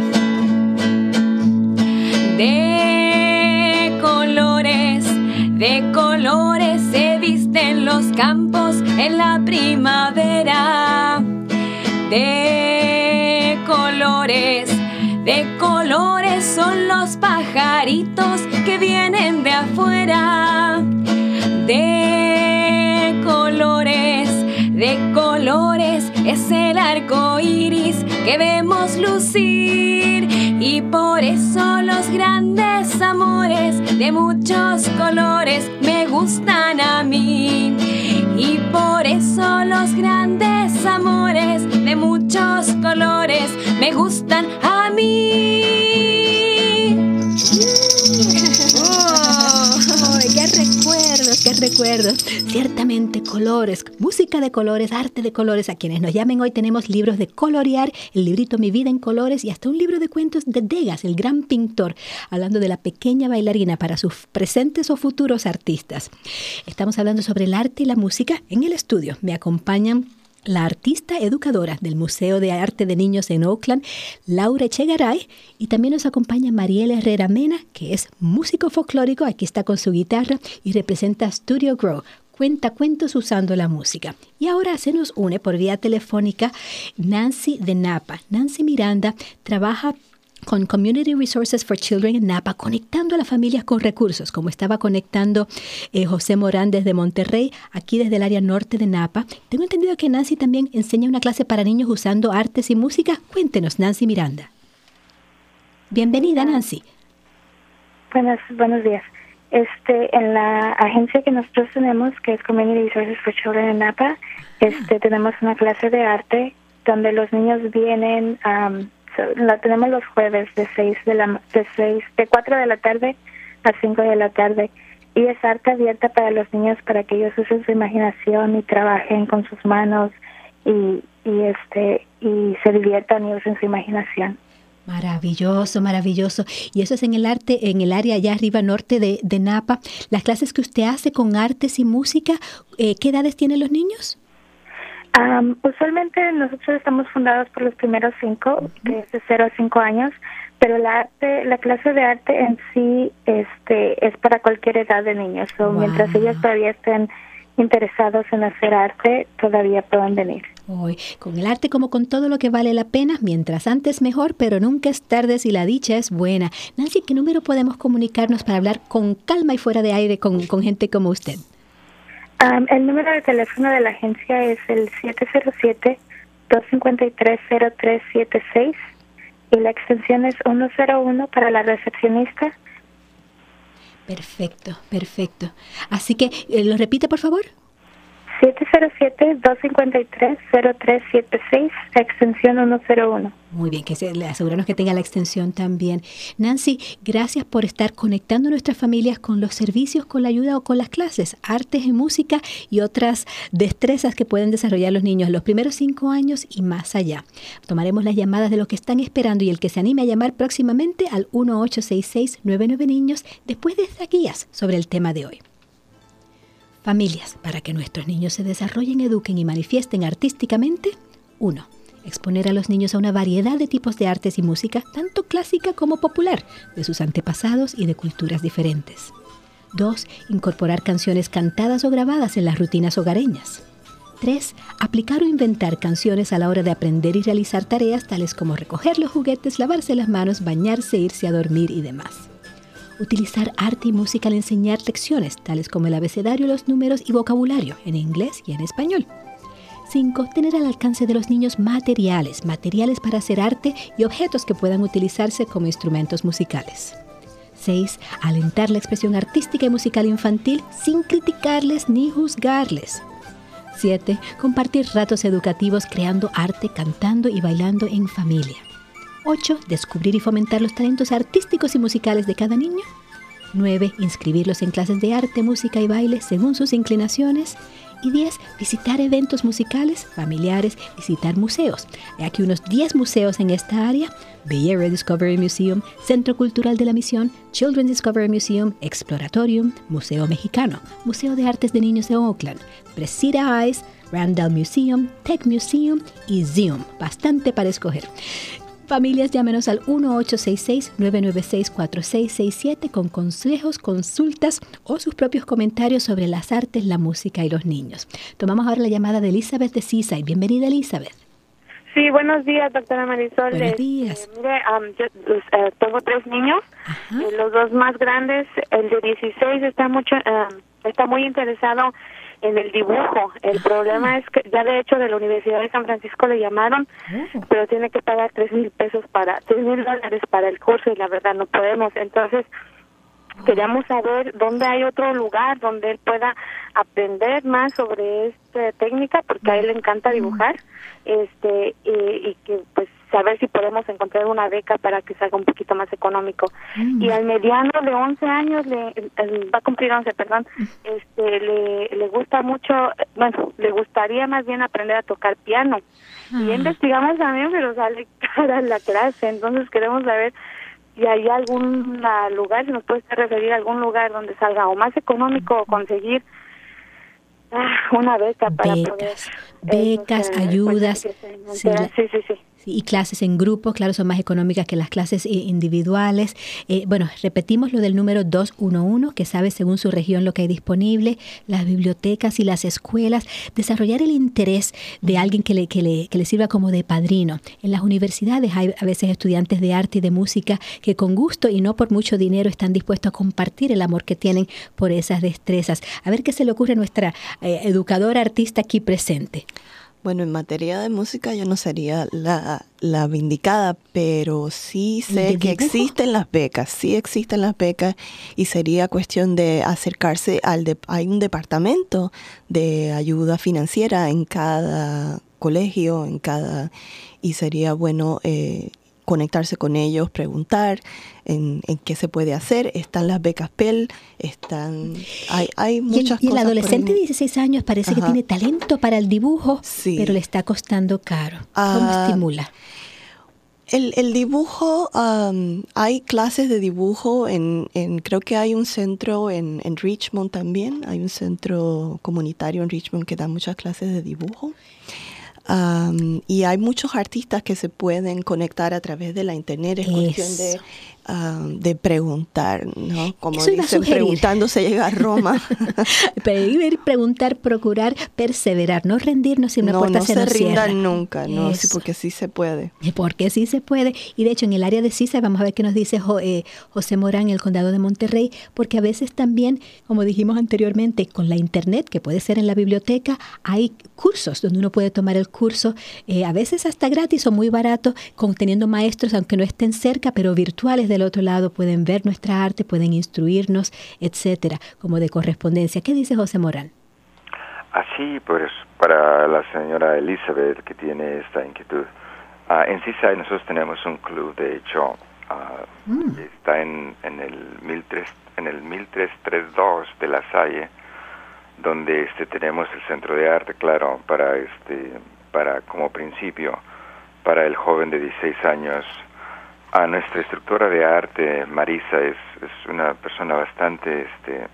De colores se visten los campos en la primavera. De colores son los pajaritos que vienen de afuera. De colores es el arco iris que vemos lucir. Y por eso los grandes amores de muchos colores me gustan a mí. Y por eso los grandes amores de muchos colores me gustan a mí. Oh, qué recuerdos. Ciertamente colores, música de colores, arte de colores. A quienes nos llamen hoy tenemos libros de colorear, el librito Mi vida en colores y hasta un libro de cuentos de Degas, el gran pintor, hablando de la pequeña bailarina para sus presentes o futuros artistas. Estamos hablando sobre el arte y la música. En el estudio me acompañan la artista educadora del Museo de Arte de Niños en Oakland, Laura Echegaray, y también nos acompaña Mariela Herrera Mena, que es músico folclórico, aquí está con su guitarra y representa Studio Grow, cuenta cuentos usando la música. Y ahora se nos une por vía telefónica Nancy de Napa. Nancy Miranda trabaja con Community Resources for Children en Napa, conectando a las familias con recursos, como estaba conectando José Morán desde Monterrey, aquí desde el área norte de Napa. Tengo entendido que Nancy también enseña una clase para niños usando artes y música. Cuéntenos, Nancy Miranda. Bienvenida, Nancy. Buenos días. En la agencia que nosotros tenemos, que es Community Resources for Children en Napa, tenemos una clase de arte donde los niños vienen. La tenemos los jueves de 4 de la tarde a 5 de la tarde, y es arte abierta para los niños para que ellos usen su imaginación y trabajen con sus manos y se diviertan y usen su imaginación. Maravilloso, maravilloso. Y eso es en el arte, en el área allá arriba norte de Napa. Las clases que usted hace con artes y música, ¿qué edades tienen los niños? Usualmente nosotros estamos fundados por los primeros 5, desde 0 a 5 años, pero la clase de arte en sí es para cualquier edad de niños. Mientras ellos todavía estén interesados en hacer arte, todavía pueden venir. Hoy, con el arte como con todo lo que vale la pena, mientras antes mejor, pero nunca es tarde si la dicha es buena. Nancy, ¿qué número podemos comunicarnos para hablar con calma y fuera de aire con gente como usted? El número de teléfono de la agencia es el 707-253-0376 y la extensión es 101 para la recepcionista. Perfecto, perfecto. Así que, ¿lo repite, por favor? 707-253-0376, extensión 101. Muy bien, le aseguramos que tenga la extensión también. Nancy, gracias por estar conectando a nuestras familias con los servicios, con la ayuda o con las clases, artes y música y otras destrezas que pueden desarrollar los niños los primeros 5 años y más allá. Tomaremos las llamadas de los que están esperando y el que se anime a llamar próximamente al 1866-99 Niños después de estas guías sobre el tema de hoy. Familias, para que nuestros niños se desarrollen, eduquen y manifiesten artísticamente. 1. Exponer a los niños a una variedad de tipos de artes y música, tanto clásica como popular, de sus antepasados y de culturas diferentes. 2. Incorporar canciones cantadas o grabadas en las rutinas hogareñas. 3. Aplicar o inventar canciones a la hora de aprender y realizar tareas tales como recoger los juguetes, lavarse las manos, bañarse, irse a dormir y demás. Utilizar arte y música al enseñar lecciones, tales como el abecedario, los números y vocabulario, en inglés y en español. 5. Tener al alcance de los niños materiales para hacer arte y objetos que puedan utilizarse como instrumentos musicales. 6. Alentar la expresión artística y musical infantil sin criticarles ni juzgarles. 7. Compartir ratos educativos creando arte, cantando y bailando en familia. 8. Descubrir y fomentar los talentos artísticos y musicales de cada niño. 9. Inscribirlos en clases de arte, música y baile según sus inclinaciones. Y 10. Visitar eventos musicales, familiares, visitar museos. Hay aquí unos 10 museos en esta área: Bay Area Discovery Museum, Centro Cultural de la Misión, Children's Discovery Museum, Exploratorium, Museo Mexicano, Museo de Artes de Niños de Oakland, Presida Eyes, Randall Museum, Tech Museum y Zium. Bastante para escoger. Familias, llámenos al 1866-996-4667 con consejos, consultas o sus propios comentarios sobre las artes, la música y los niños. Tomamos ahora la llamada de Elizabeth de Seaside. Bienvenida, Elizabeth. Sí, buenos días, doctora Marisol. Buenos días. Mire, yo tengo 3 niños. Los 2 más grandes, el de 16 está muy interesado en el dibujo. El problema es que ya de hecho de la Universidad de San Francisco le llamaron, pero tiene que pagar $3,000 para el curso y la verdad no podemos. Entonces queríamos saber dónde hay otro lugar donde él pueda aprender más sobre esta técnica, porque a él le encanta dibujar, y que pues saber si podemos encontrar una beca para que salga un poquito más económico. Y al mediano de 11 años, va a cumplir 11, perdón, le gusta mucho, le gustaría más bien aprender a tocar piano. Y investigamos también, pero sale cara la clase, entonces queremos saber si hay algún lugar, si nos puede referir a algún lugar donde salga o más económico conseguir una beca para becas, ayudas. Sí. Y clases en grupo, claro, son más económicas que las clases individuales. Repetimos lo del número 211, que sabe según su región lo que hay disponible, las bibliotecas y las escuelas, desarrollar el interés de alguien que le sirva como de padrino. En las universidades hay a veces estudiantes de arte y de música que con gusto y no por mucho dinero están dispuestos a compartir el amor que tienen por esas destrezas. A ver qué se le ocurre a nuestra educadora artista aquí presente. Bueno, en materia de música yo no sería la indicada, pero sí sé que existen las becas, y sería cuestión de acercarse hay un departamento de ayuda financiera en cada colegio, y sería bueno conectarse con ellos, preguntar en qué se puede hacer. Están las becas Pell, hay muchas cosas. Y el adolescente de 16 años parece que tiene talento para el dibujo, pero le está costando caro. ¿Cómo estimula? El dibujo, hay clases de dibujo creo que hay un centro en Richmond también, hay un centro comunitario en Richmond que da muchas clases de dibujo. Y hay muchos artistas que se pueden conectar a través de la internet. Es cuestión de de preguntar, ¿no? Como Eso dicen, preguntando se llega a Roma. Preguntar, procurar, perseverar, no rendirnos si una puerta se nos cierra. No se rindan nunca, no, sí, porque sí se puede. Porque sí se puede. Y de hecho en el área de CISA, vamos a ver qué nos dice José Morán en el condado de Monterrey, porque a veces también, como dijimos anteriormente, con la internet, que puede ser en la biblioteca, hay cursos donde uno puede tomar el curso, a veces hasta gratis o muy barato, teniendo maestros, aunque no estén cerca, pero virtuales del otro lado, pueden ver nuestra arte, pueden instruirnos, etcétera, como de correspondencia. ¿Qué dice José Morán? Así, pues, para la señora Elizabeth, que tiene esta inquietud, en Seaside nosotros tenemos un club, de hecho, está en el 1332 de La Salle, donde tenemos el centro de arte, claro, para como principio, para el joven de 16 años. Nuestra instructora de arte, Marisa, es una persona bastante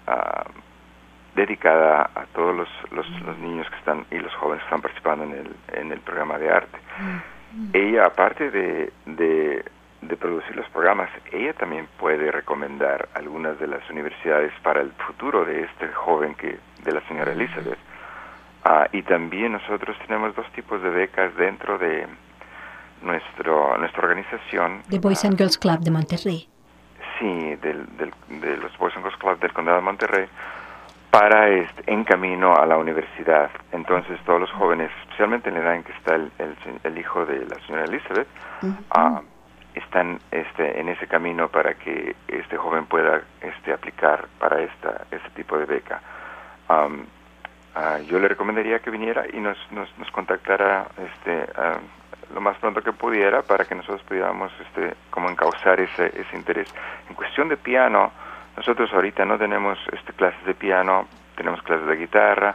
dedicada a todos los niños que están y los jóvenes que están participando en el programa de arte. Ella, aparte de producir los programas, ella también puede recomendar algunas de las universidades para el futuro de este joven de la señora Elizabeth. Y también nosotros tenemos 2 tipos de becas dentro de nuestra organización. The Boys and Girls Club de Monterrey. Sí, de los Boys and Girls Club del Condado de Monterrey, para en camino a la universidad. Entonces todos los jóvenes, especialmente en la edad en que está el hijo de la señora Elizabeth, están en ese camino para que este joven pueda aplicar para este tipo de beca. Yo le recomendaría que viniera y nos contactara lo más pronto que pudiera, para que nosotros pudiéramos como encauzar ese interés. En cuestión de piano, nosotros ahorita no tenemos clases de piano, tenemos clases de guitarra.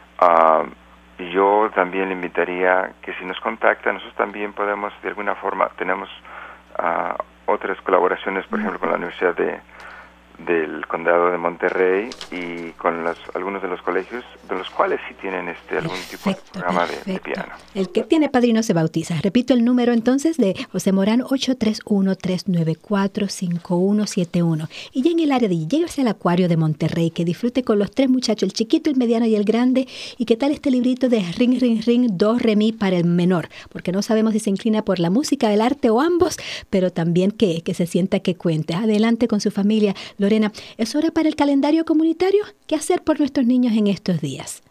Yo también le invitaría que si nos contacta, nosotros también podemos, de alguna forma, tenemos otras colaboraciones, por ejemplo, con la Universidad del Condado de Monterrey y con algunos de los colegios, de los cuales sí tienen algún tipo de programa de piano. El que tiene padrino se bautiza. Repito el número entonces de José Morán, 831-394-5171. Y ya en el área de lléguese al Acuario de Monterrey, que disfrute con los 3 muchachos, el chiquito, el mediano y el grande. ¿Y qué tal este librito de Ring, Ring, Ring, Do, Re, Mi para el menor? Porque no sabemos si se inclina por la música, el arte o ambos, pero también que se sienta que cuente. Adelante con su familia. Lorena, ¿es hora para el calendario comunitario? ¿Qué hacer por nuestros niños en estos días?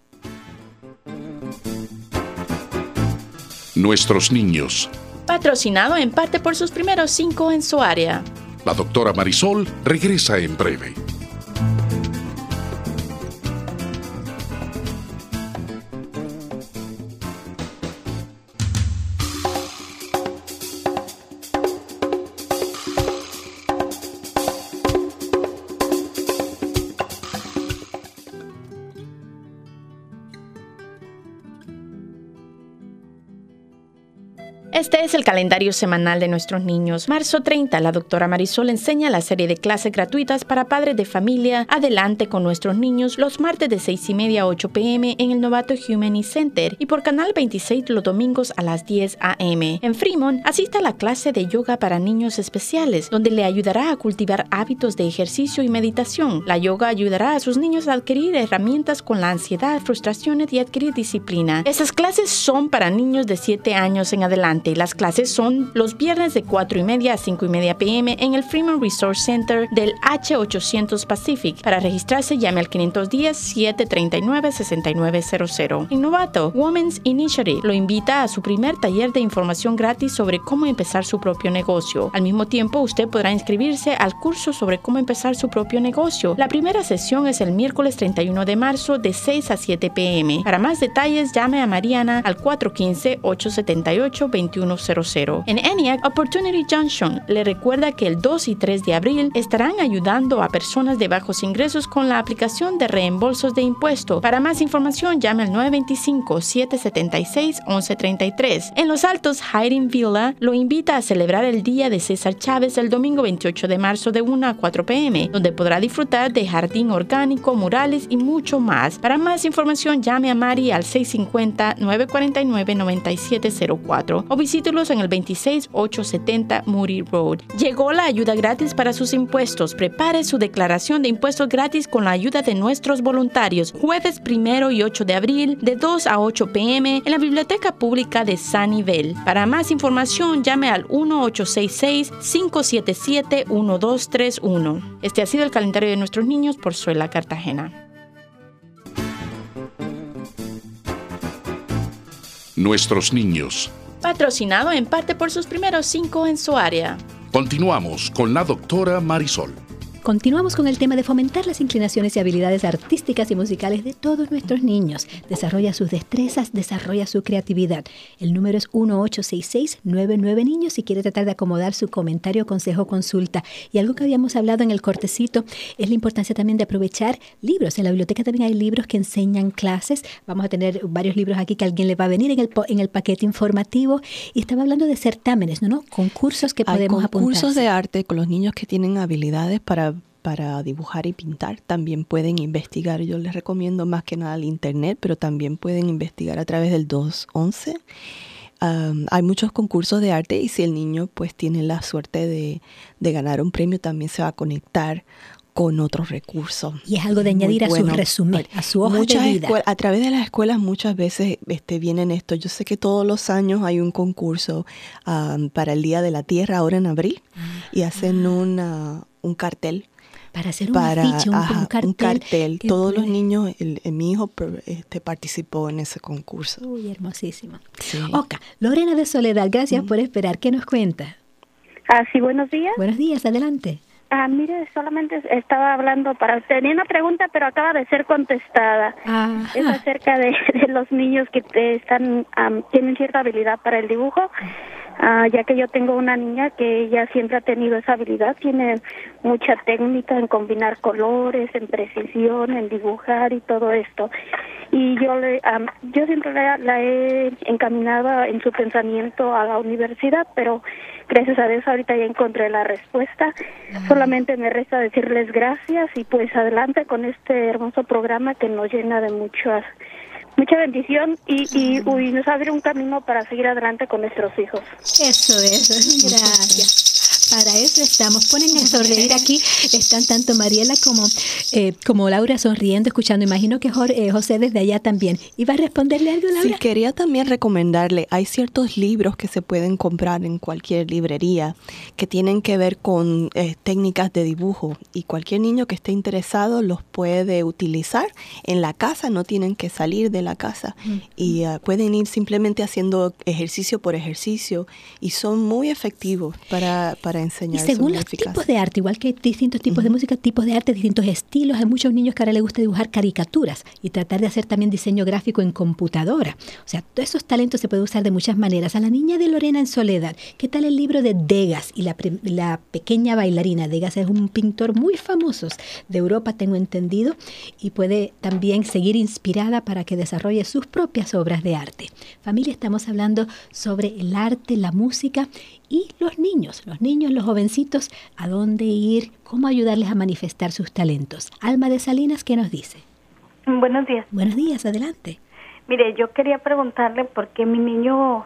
Nuestros niños. Patrocinado en parte por sus primeros 5 en su área. La doctora Marisol regresa en breve. Este es el calendario semanal de nuestros niños. Marzo 30, la doctora Marisol enseña la serie de clases gratuitas para padres de familia Adelante con nuestros niños los martes de 6:30 a 8 p.m. en el Novato Humane Center y por Canal 26 los domingos a las 10 a.m. En Fremont, asista a la clase de yoga para niños especiales, donde le ayudará a cultivar hábitos de ejercicio y meditación. La yoga ayudará a sus niños a adquirir herramientas con la ansiedad, frustraciones y adquirir disciplina. Esas clases son para niños de 7 años en adelante. Las clases son los viernes de 4:30 a 5:30 p.m. en el Fremont Resource Center del H800 Pacific. Para registrarse, llame al 510-739-6900. En Novato, Women's Initiative lo invita a su primer taller de información gratis sobre cómo empezar su propio negocio. Al mismo tiempo, usted podrá inscribirse al curso sobre cómo empezar su propio negocio. La primera sesión es el miércoles 31 de marzo de 6 a 7 p.m. Para más detalles, llame a Mariana al 415-878-2100. En ENIAC, Opportunity Junction le recuerda que el 2 y 3 de abril estarán ayudando a personas de bajos ingresos con la aplicación de reembolsos de impuestos. Para más información, llame al 925-776-1133. En Los Altos, Hayden Villa lo invita a celebrar el Día de César Chávez el domingo 28 de marzo de 1 a 4 p.m., donde podrá disfrutar de jardín orgánico, murales y mucho más. Para más información, llame a Mari al 650-949-9704 o visítelos en el 26870 Moody Road. Llegó la ayuda gratis para sus impuestos. Prepare su declaración de impuestos gratis con la ayuda de nuestros voluntarios. Jueves 1 y 8 de abril, de 2 a 8 p.m. en la Biblioteca Pública de Sunnyvale. Para más información, llame al 1-866-577-1231. Este ha sido el calendario de nuestros niños por Zoila Cartagena. Nuestros niños. Patrocinado en parte por sus primeros 5 en su área. Continuamos con la doctora Marisol. Continuamos con el tema de fomentar las inclinaciones y habilidades artísticas y musicales de todos nuestros niños. Desarrolla sus destrezas, desarrolla su creatividad. El número es 1-866-99 niños si quiere tratar de acomodar su comentario, consejo, consulta. Y algo que habíamos hablado en el cortecito es la importancia también de aprovechar libros. En la biblioteca también hay libros que enseñan clases. Vamos a tener varios libros aquí que alguien le va a venir en el paquete informativo. Y estaba hablando de certámenes, ¿no? Concursos que podemos apuntar. Concursos de arte con los niños que tienen habilidades para dibujar y pintar. También pueden investigar. Yo les recomiendo más que nada el internet, pero también pueden investigar a través del 211. Hay muchos concursos de arte y si el niño pues tiene la suerte de ganar un premio, también se va a conectar con otros recursos. Y es algo de añadir a su resumen, a su hoja de vida. A través de las escuelas muchas veces vienen esto. Yo sé que todos los años hay un concurso para el Día de la Tierra, ahora en abril, y hacen un cartel. Para hacer un afiche, un cartel. Todos los niños, mi hijo participó en ese concurso. Uy, hermosísimo. Sí. Oka, Lorena de Soledad, gracias por esperar. ¿Qué nos cuenta? Sí, buenos días. Buenos días, adelante. Mire, solamente estaba hablando tenía una pregunta, pero acaba de ser contestada. Es acerca de los niños que tienen cierta habilidad para el dibujo. Ya que yo tengo una niña que ella siempre ha tenido esa habilidad, tiene mucha técnica en combinar colores, en precisión, en dibujar y todo esto. Y yo siempre la he encaminado en su pensamiento a la universidad, pero gracias a Dios ahorita ya encontré la respuesta. Solamente me resta decirles gracias y pues adelante con este hermoso programa que nos llena de mucha bendición y nos abre un camino para seguir adelante con nuestros hijos. Eso, gracias. Para eso estamos. Ponen a sonreír aquí. Están tanto Mariela como Laura sonriendo, escuchando. Imagino que José desde allá también. ¿Iba a responderle algo, Laura? Sí, quería también recomendarle. Hay ciertos libros que se pueden comprar en cualquier librería que tienen que ver con técnicas de dibujo. Y cualquier niño que esté interesado los puede utilizar en la casa. No tienen que salir de la casa. Y pueden ir simplemente haciendo ejercicio por ejercicio. Y son muy efectivos para enseñar. Y según los tipos de arte, igual que hay distintos tipos de música, tipos de arte, distintos estilos, hay muchos niños que ahora les gusta dibujar caricaturas y tratar de hacer también diseño gráfico en computadora. O sea, todos esos talentos se pueden usar de muchas maneras. A la niña de Lorena en Soledad, ¿qué tal el libro de Degas y la pequeña bailarina? Degas es un pintor muy famoso de Europa, tengo entendido, y puede también seguir inspirada para que desarrolle sus propias obras de arte. Familia, estamos hablando sobre el arte, la música y los niños, los jovencitos, a dónde ir, cómo ayudarles a manifestar sus talentos. Alma de Salinas, ¿qué nos dice? Buenos días. Buenos días, adelante. Mire, yo quería preguntarle por qué mi niño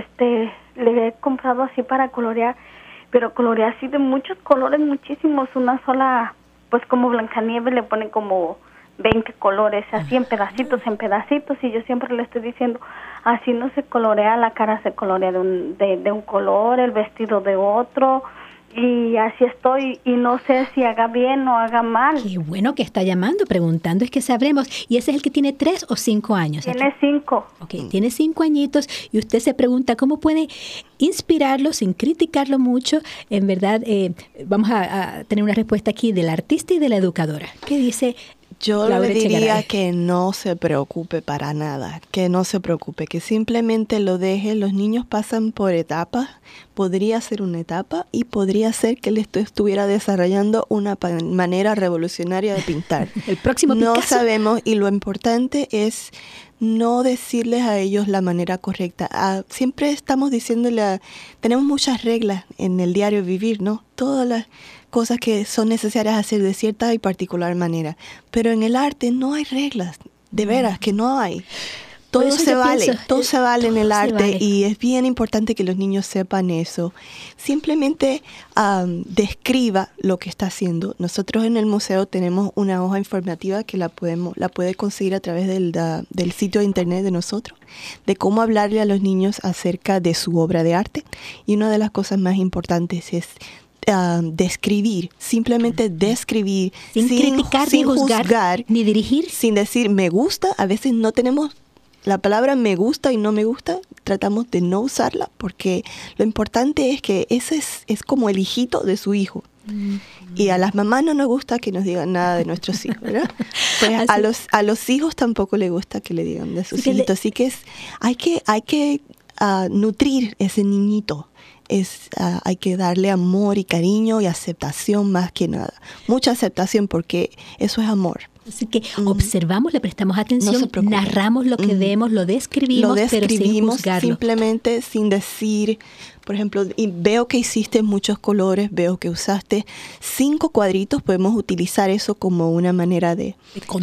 le he comprado así para colorear, pero colorea así de muchos colores, muchísimos, una sola, pues como Blancanieves le pone como 20 colores, así en pedacitos, y yo siempre le estoy diciendo, así no se colorea, la cara se colorea de un color, el vestido de otro, y así estoy, y no sé si haga bien o haga mal. Qué bueno que está llamando, preguntando, es que sabremos. ¿Y ese es el que tiene 3 o 5 años? Tiene 5. Ok, tiene 5 añitos, y usted se pregunta cómo puede inspirarlo sin criticarlo mucho. En verdad, vamos a tener una respuesta aquí del artista y de la educadora. ¿Qué dice? Yo le diría que no se preocupe para nada, que no se preocupe, que simplemente lo deje. Los niños pasan por etapas, podría ser una etapa y podría ser que él estuviera desarrollando una manera revolucionaria de pintar. El próximo Picasso. No sabemos, y lo importante es no decirles a ellos la manera correcta. Siempre estamos diciéndole, tenemos muchas reglas en el diario vivir, ¿no? Todas las cosas que son necesarias hacer de cierta y particular manera. Pero en el arte no hay reglas, de veras que no hay. Todo se vale en el arte y es bien importante que los niños sepan eso. Simplemente describa lo que está haciendo. Nosotros en el museo tenemos una hoja informativa que la puede conseguir a través del sitio de internet de nosotros, de cómo hablarle a los niños acerca de su obra de arte. Y una de las cosas más importantes es describir, simplemente describir, sin criticar, sin juzgar, ni dirigir, sin decir me gusta. A veces no tenemos la palabra me gusta y no me gusta, tratamos de no usarla porque lo importante es que ese es como el hijito de su hijo. Y a las mamás no nos gusta que nos digan nada de nuestros hijos, ¿verdad? Pues a los hijos tampoco les gusta que le digan de sus hijitos. Así que hay que nutrir ese niñito. Hay que darle amor y cariño y aceptación más que nada. Mucha aceptación porque eso es amor. Así que observamos, le prestamos atención, narramos lo que vemos, lo describimos, pero sin juzgarlo. Simplemente sin decir, por ejemplo, veo que hiciste muchos colores, veo que usaste 5 cuadritos, podemos utilizar eso como una manera de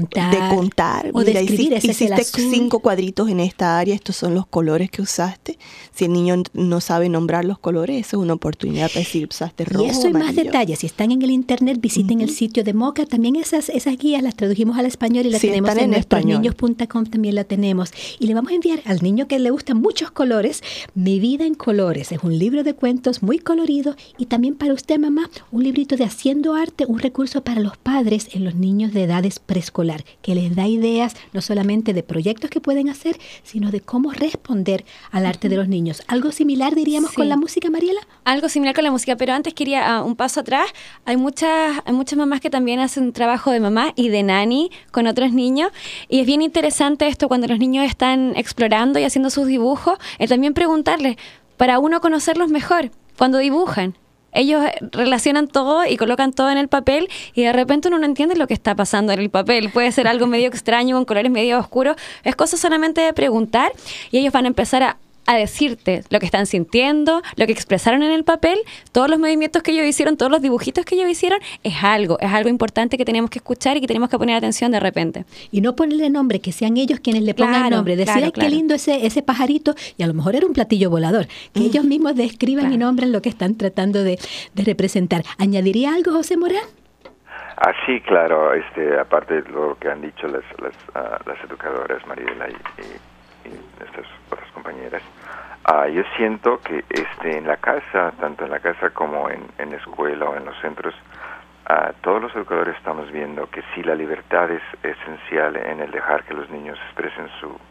contar. O mira, describir, hiciste 5 cuadritos en esta área, estos son los colores que usaste. Si el niño no sabe nombrar los colores, eso es una oportunidad para decir, usaste rojo, y eso y más detalles, si están en el internet, visiten el sitio de MOCA, también esas guías las tradujimos al español y las tenemos en nuestrosniños.com, también la tenemos. Y le vamos a enviar al niño que le gustan muchos colores, Mi vida en colores, es un libro de cuentos muy colorido, y también para usted, mamá, un librito de Haciendo Arte, un recurso para los padres en los niños de edades preescolar, que les da ideas no solamente de proyectos que pueden hacer, sino de cómo responder al arte de los niños. ¿Algo similar diríamos con la música, Mariela? Algo similar con la música, pero antes quería un paso atrás. Hay muchas mamás que también hacen un trabajo de mamá y de nani con otros niños, y es bien interesante esto cuando los niños están explorando y haciendo sus dibujos, también preguntarles, para uno conocerlos mejor, cuando dibujan. Ellos relacionan todo y colocan todo en el papel y de repente uno no entiende lo que está pasando en el papel. Puede ser algo medio extraño, con colores medio oscuros. Es cosa solamente de preguntar y ellos van a empezar a decirte lo que están sintiendo, lo que expresaron en el papel, todos los movimientos que ellos hicieron, todos los dibujitos que ellos hicieron, es algo importante que tenemos que escuchar y que tenemos que poner atención de repente. Y no ponerle nombre, que sean ellos quienes le pongan el nombre, decir, ay, qué lindo ese pajarito, y a lo mejor era un platillo volador, que ellos mismos describan y nombren lo que están tratando de representar. ¿Añadiría algo, José Morán? Sí, claro, aparte de lo que han dicho las educadoras, Mariela y nuestras otras compañeras, yo siento que en la casa, tanto en la casa como en la escuela o en los centros, todos los educadores estamos viendo que sí, la libertad es esencial en el dejar que los niños expresen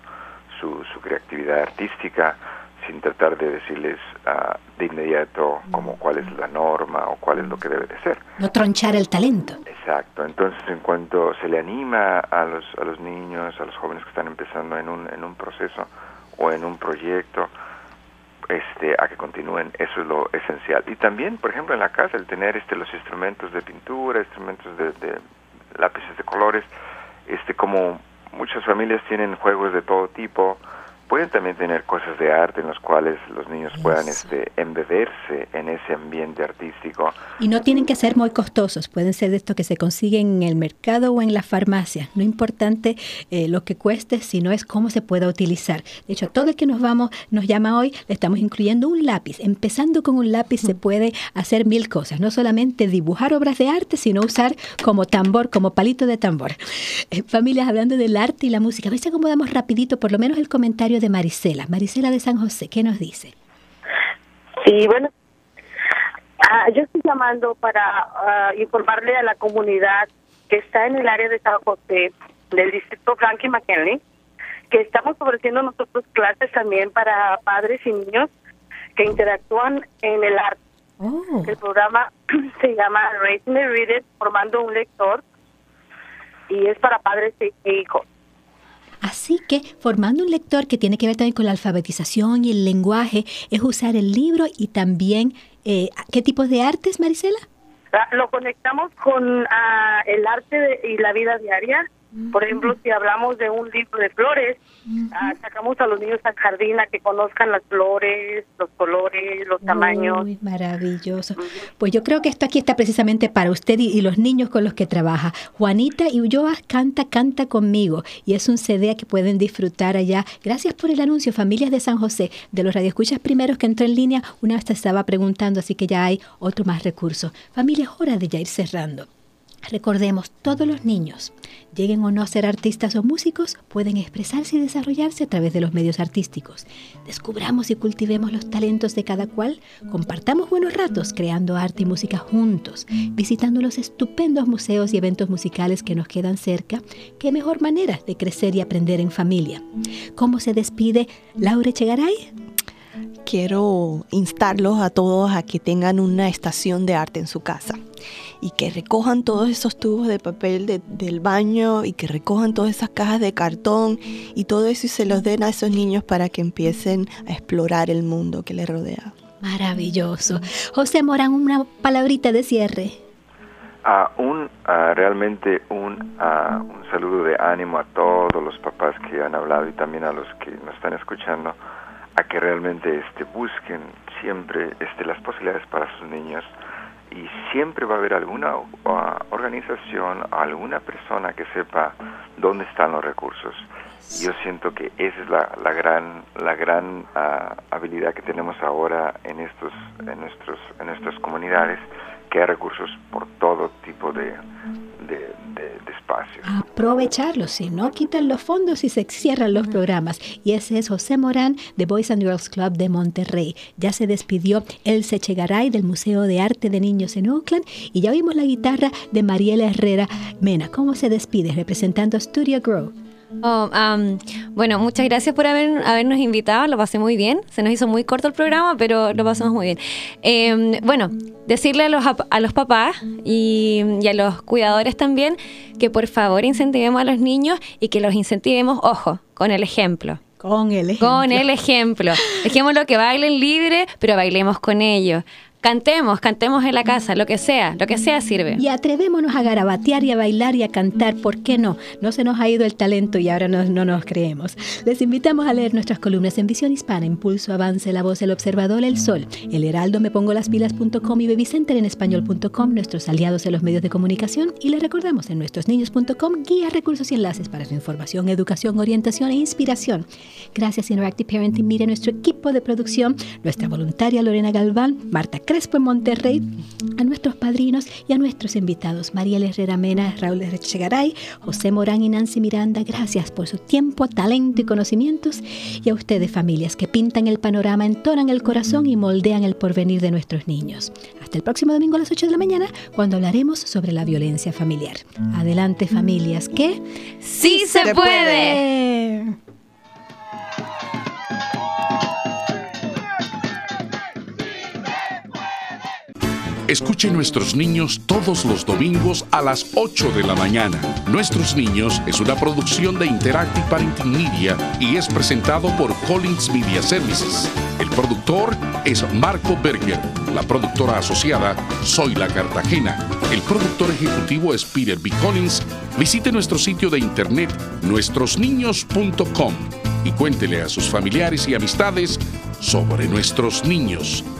su creatividad artística, sin tratar de decirles de inmediato como cuál es la norma o cuál es lo que debe de ser. No tronchar el talento. Exacto. Entonces, en cuanto se le anima a los niños, a los jóvenes que están empezando en un proceso o en un proyecto, a que continúen, eso es lo esencial. Y también, por ejemplo, en la casa, el tener los instrumentos de pintura, instrumentos de lápices de colores, como muchas familias tienen juegos de todo tipo, pueden también tener cosas de arte en los cuales los niños puedan embeberse en ese ambiente artístico. Y no tienen que ser muy costosos, pueden ser de estos que se consiguen en el mercado o en la farmacia. No importante lo que cueste, sino es cómo se pueda utilizar. De hecho, a todo el que nos llama hoy, le estamos incluyendo un lápiz. Empezando con un lápiz se puede hacer 1000 cosas, no solamente dibujar obras de arte, sino usar como tambor, como palito de tambor. Familias, hablando del arte y la música, a ver si acomodamos rapidito por lo menos el comentario de Marisela de San José. ¿Qué nos dice? Sí, bueno, yo estoy llamando para informarle a la comunidad que está en el área de San José, del distrito Franklin McKinley, que estamos ofreciendo nosotros clases también para padres y niños que interactúan en el arte. El programa se llama Raising a Reader, formando un lector, y es para padres e hijos. Así que formando un lector, que tiene que ver también con la alfabetización y el lenguaje, es usar el libro y también, ¿qué tipos de artes, Marisela? Lo conectamos con el arte y la vida diaria, Por ejemplo, si hablamos de un libro de flores, sacamos a los niños al jardín a que conozcan las flores, los colores, los tamaños. Uy, maravilloso. Pues yo creo que esto aquí está precisamente para usted y los niños con los que trabaja. Juanita y Ulloa canta conmigo, y es un CD que pueden disfrutar allá. Gracias por el anuncio, Familias de San José. De los radioescuchas primeros que entró en línea, una vez te estaba preguntando, así que ya hay otro más recurso. Familia, es hora de ya ir cerrando. Recordemos, todos los niños, lleguen o no a ser artistas o músicos, pueden expresarse y desarrollarse a través de los medios artísticos. Descubramos y cultivemos los talentos de cada cual, compartamos buenos ratos creando arte y música juntos, visitando los estupendos museos y eventos musicales que nos quedan cerca. Qué mejor manera de crecer y aprender en familia. ¿Cómo se despide Laura Echegaray? Quiero instarlos a todos a que tengan una estación de arte en su casa y que recojan todos esos tubos de papel del baño y que recojan todas esas cajas de cartón y todo eso y se los den a esos niños para que empiecen a explorar el mundo que les rodea. Maravilloso. José Morán, una palabrita de cierre. Realmente un saludo de ánimo a todos los papás que han hablado y también a los que nos están escuchando, a que realmente busquen siempre las posibilidades para sus niños, y siempre va a haber alguna organización, alguna persona que sepa dónde están los recursos. Yo siento que esa es la gran habilidad que tenemos ahora en nuestras comunidades, que hay recursos por todo tipo de espacios. Aprovecharlos, si no quitan los fondos y se cierran los programas. Y ese es José Morán de Boys and Girls Club de Monterrey. Ya se despidió Elsa Echegaray del Museo de Arte de Niños en Oakland, y ya oímos la guitarra de Mariela Herrera Mena. ¿Cómo se despide representando Studio Grow? Bueno, muchas gracias por habernos invitado, lo pasé muy bien, se nos hizo muy corto el programa, pero lo pasamos muy bien. Bueno, decirle a los papás y a los cuidadores también que por favor incentivemos a los niños y que los incentivemos, ojo, con el ejemplo. Con el ejemplo. Dejémoslo que bailen libre, pero bailemos con ellos. Cantemos en la casa, lo que sea sirve. Y atrevémonos a garabatear y a bailar y a cantar, ¿por qué no? No se nos ha ido el talento y ahora no nos creemos. Les invitamos a leer nuestras columnas en Visión Hispana, Impulso, Avance, La Voz, El Observador, El Sol, El Heraldo, MEPongoLasPilas.com y Babycenter en español.com, nuestros aliados en los medios de comunicación, y les recordamos en nuestrosniños.com guías, recursos y enlaces para su información, educación, orientación e inspiración. Gracias Interactive Parenting. Mire nuestro equipo de producción, nuestra voluntaria Lorena Galván, Marta Crespo en Monterrey, a nuestros padrinos y a nuestros invitados, Mariela Herrera Mena, Raúl Echegaray, José Morán y Nancy Miranda. Gracias por su tiempo, talento y conocimientos. Y a ustedes, familias que pintan el panorama, entonan el corazón y moldean el porvenir de nuestros niños. Hasta el próximo domingo a las 8 de la mañana, cuando hablaremos sobre la violencia familiar. Adelante, familias, que ¡sí se puede! Escuche Nuestros Niños todos los domingos a las 8 de la mañana. Nuestros Niños es una producción de Interactive Parenting Media y es presentado por Collins Media Services. El productor es Marco Berger. La productora asociada, Zoila Cartagena. El productor ejecutivo es Peter B. Collins. Visite nuestro sitio de internet, nuestrosniños.com, y cuéntele a sus familiares y amistades sobre Nuestros Niños.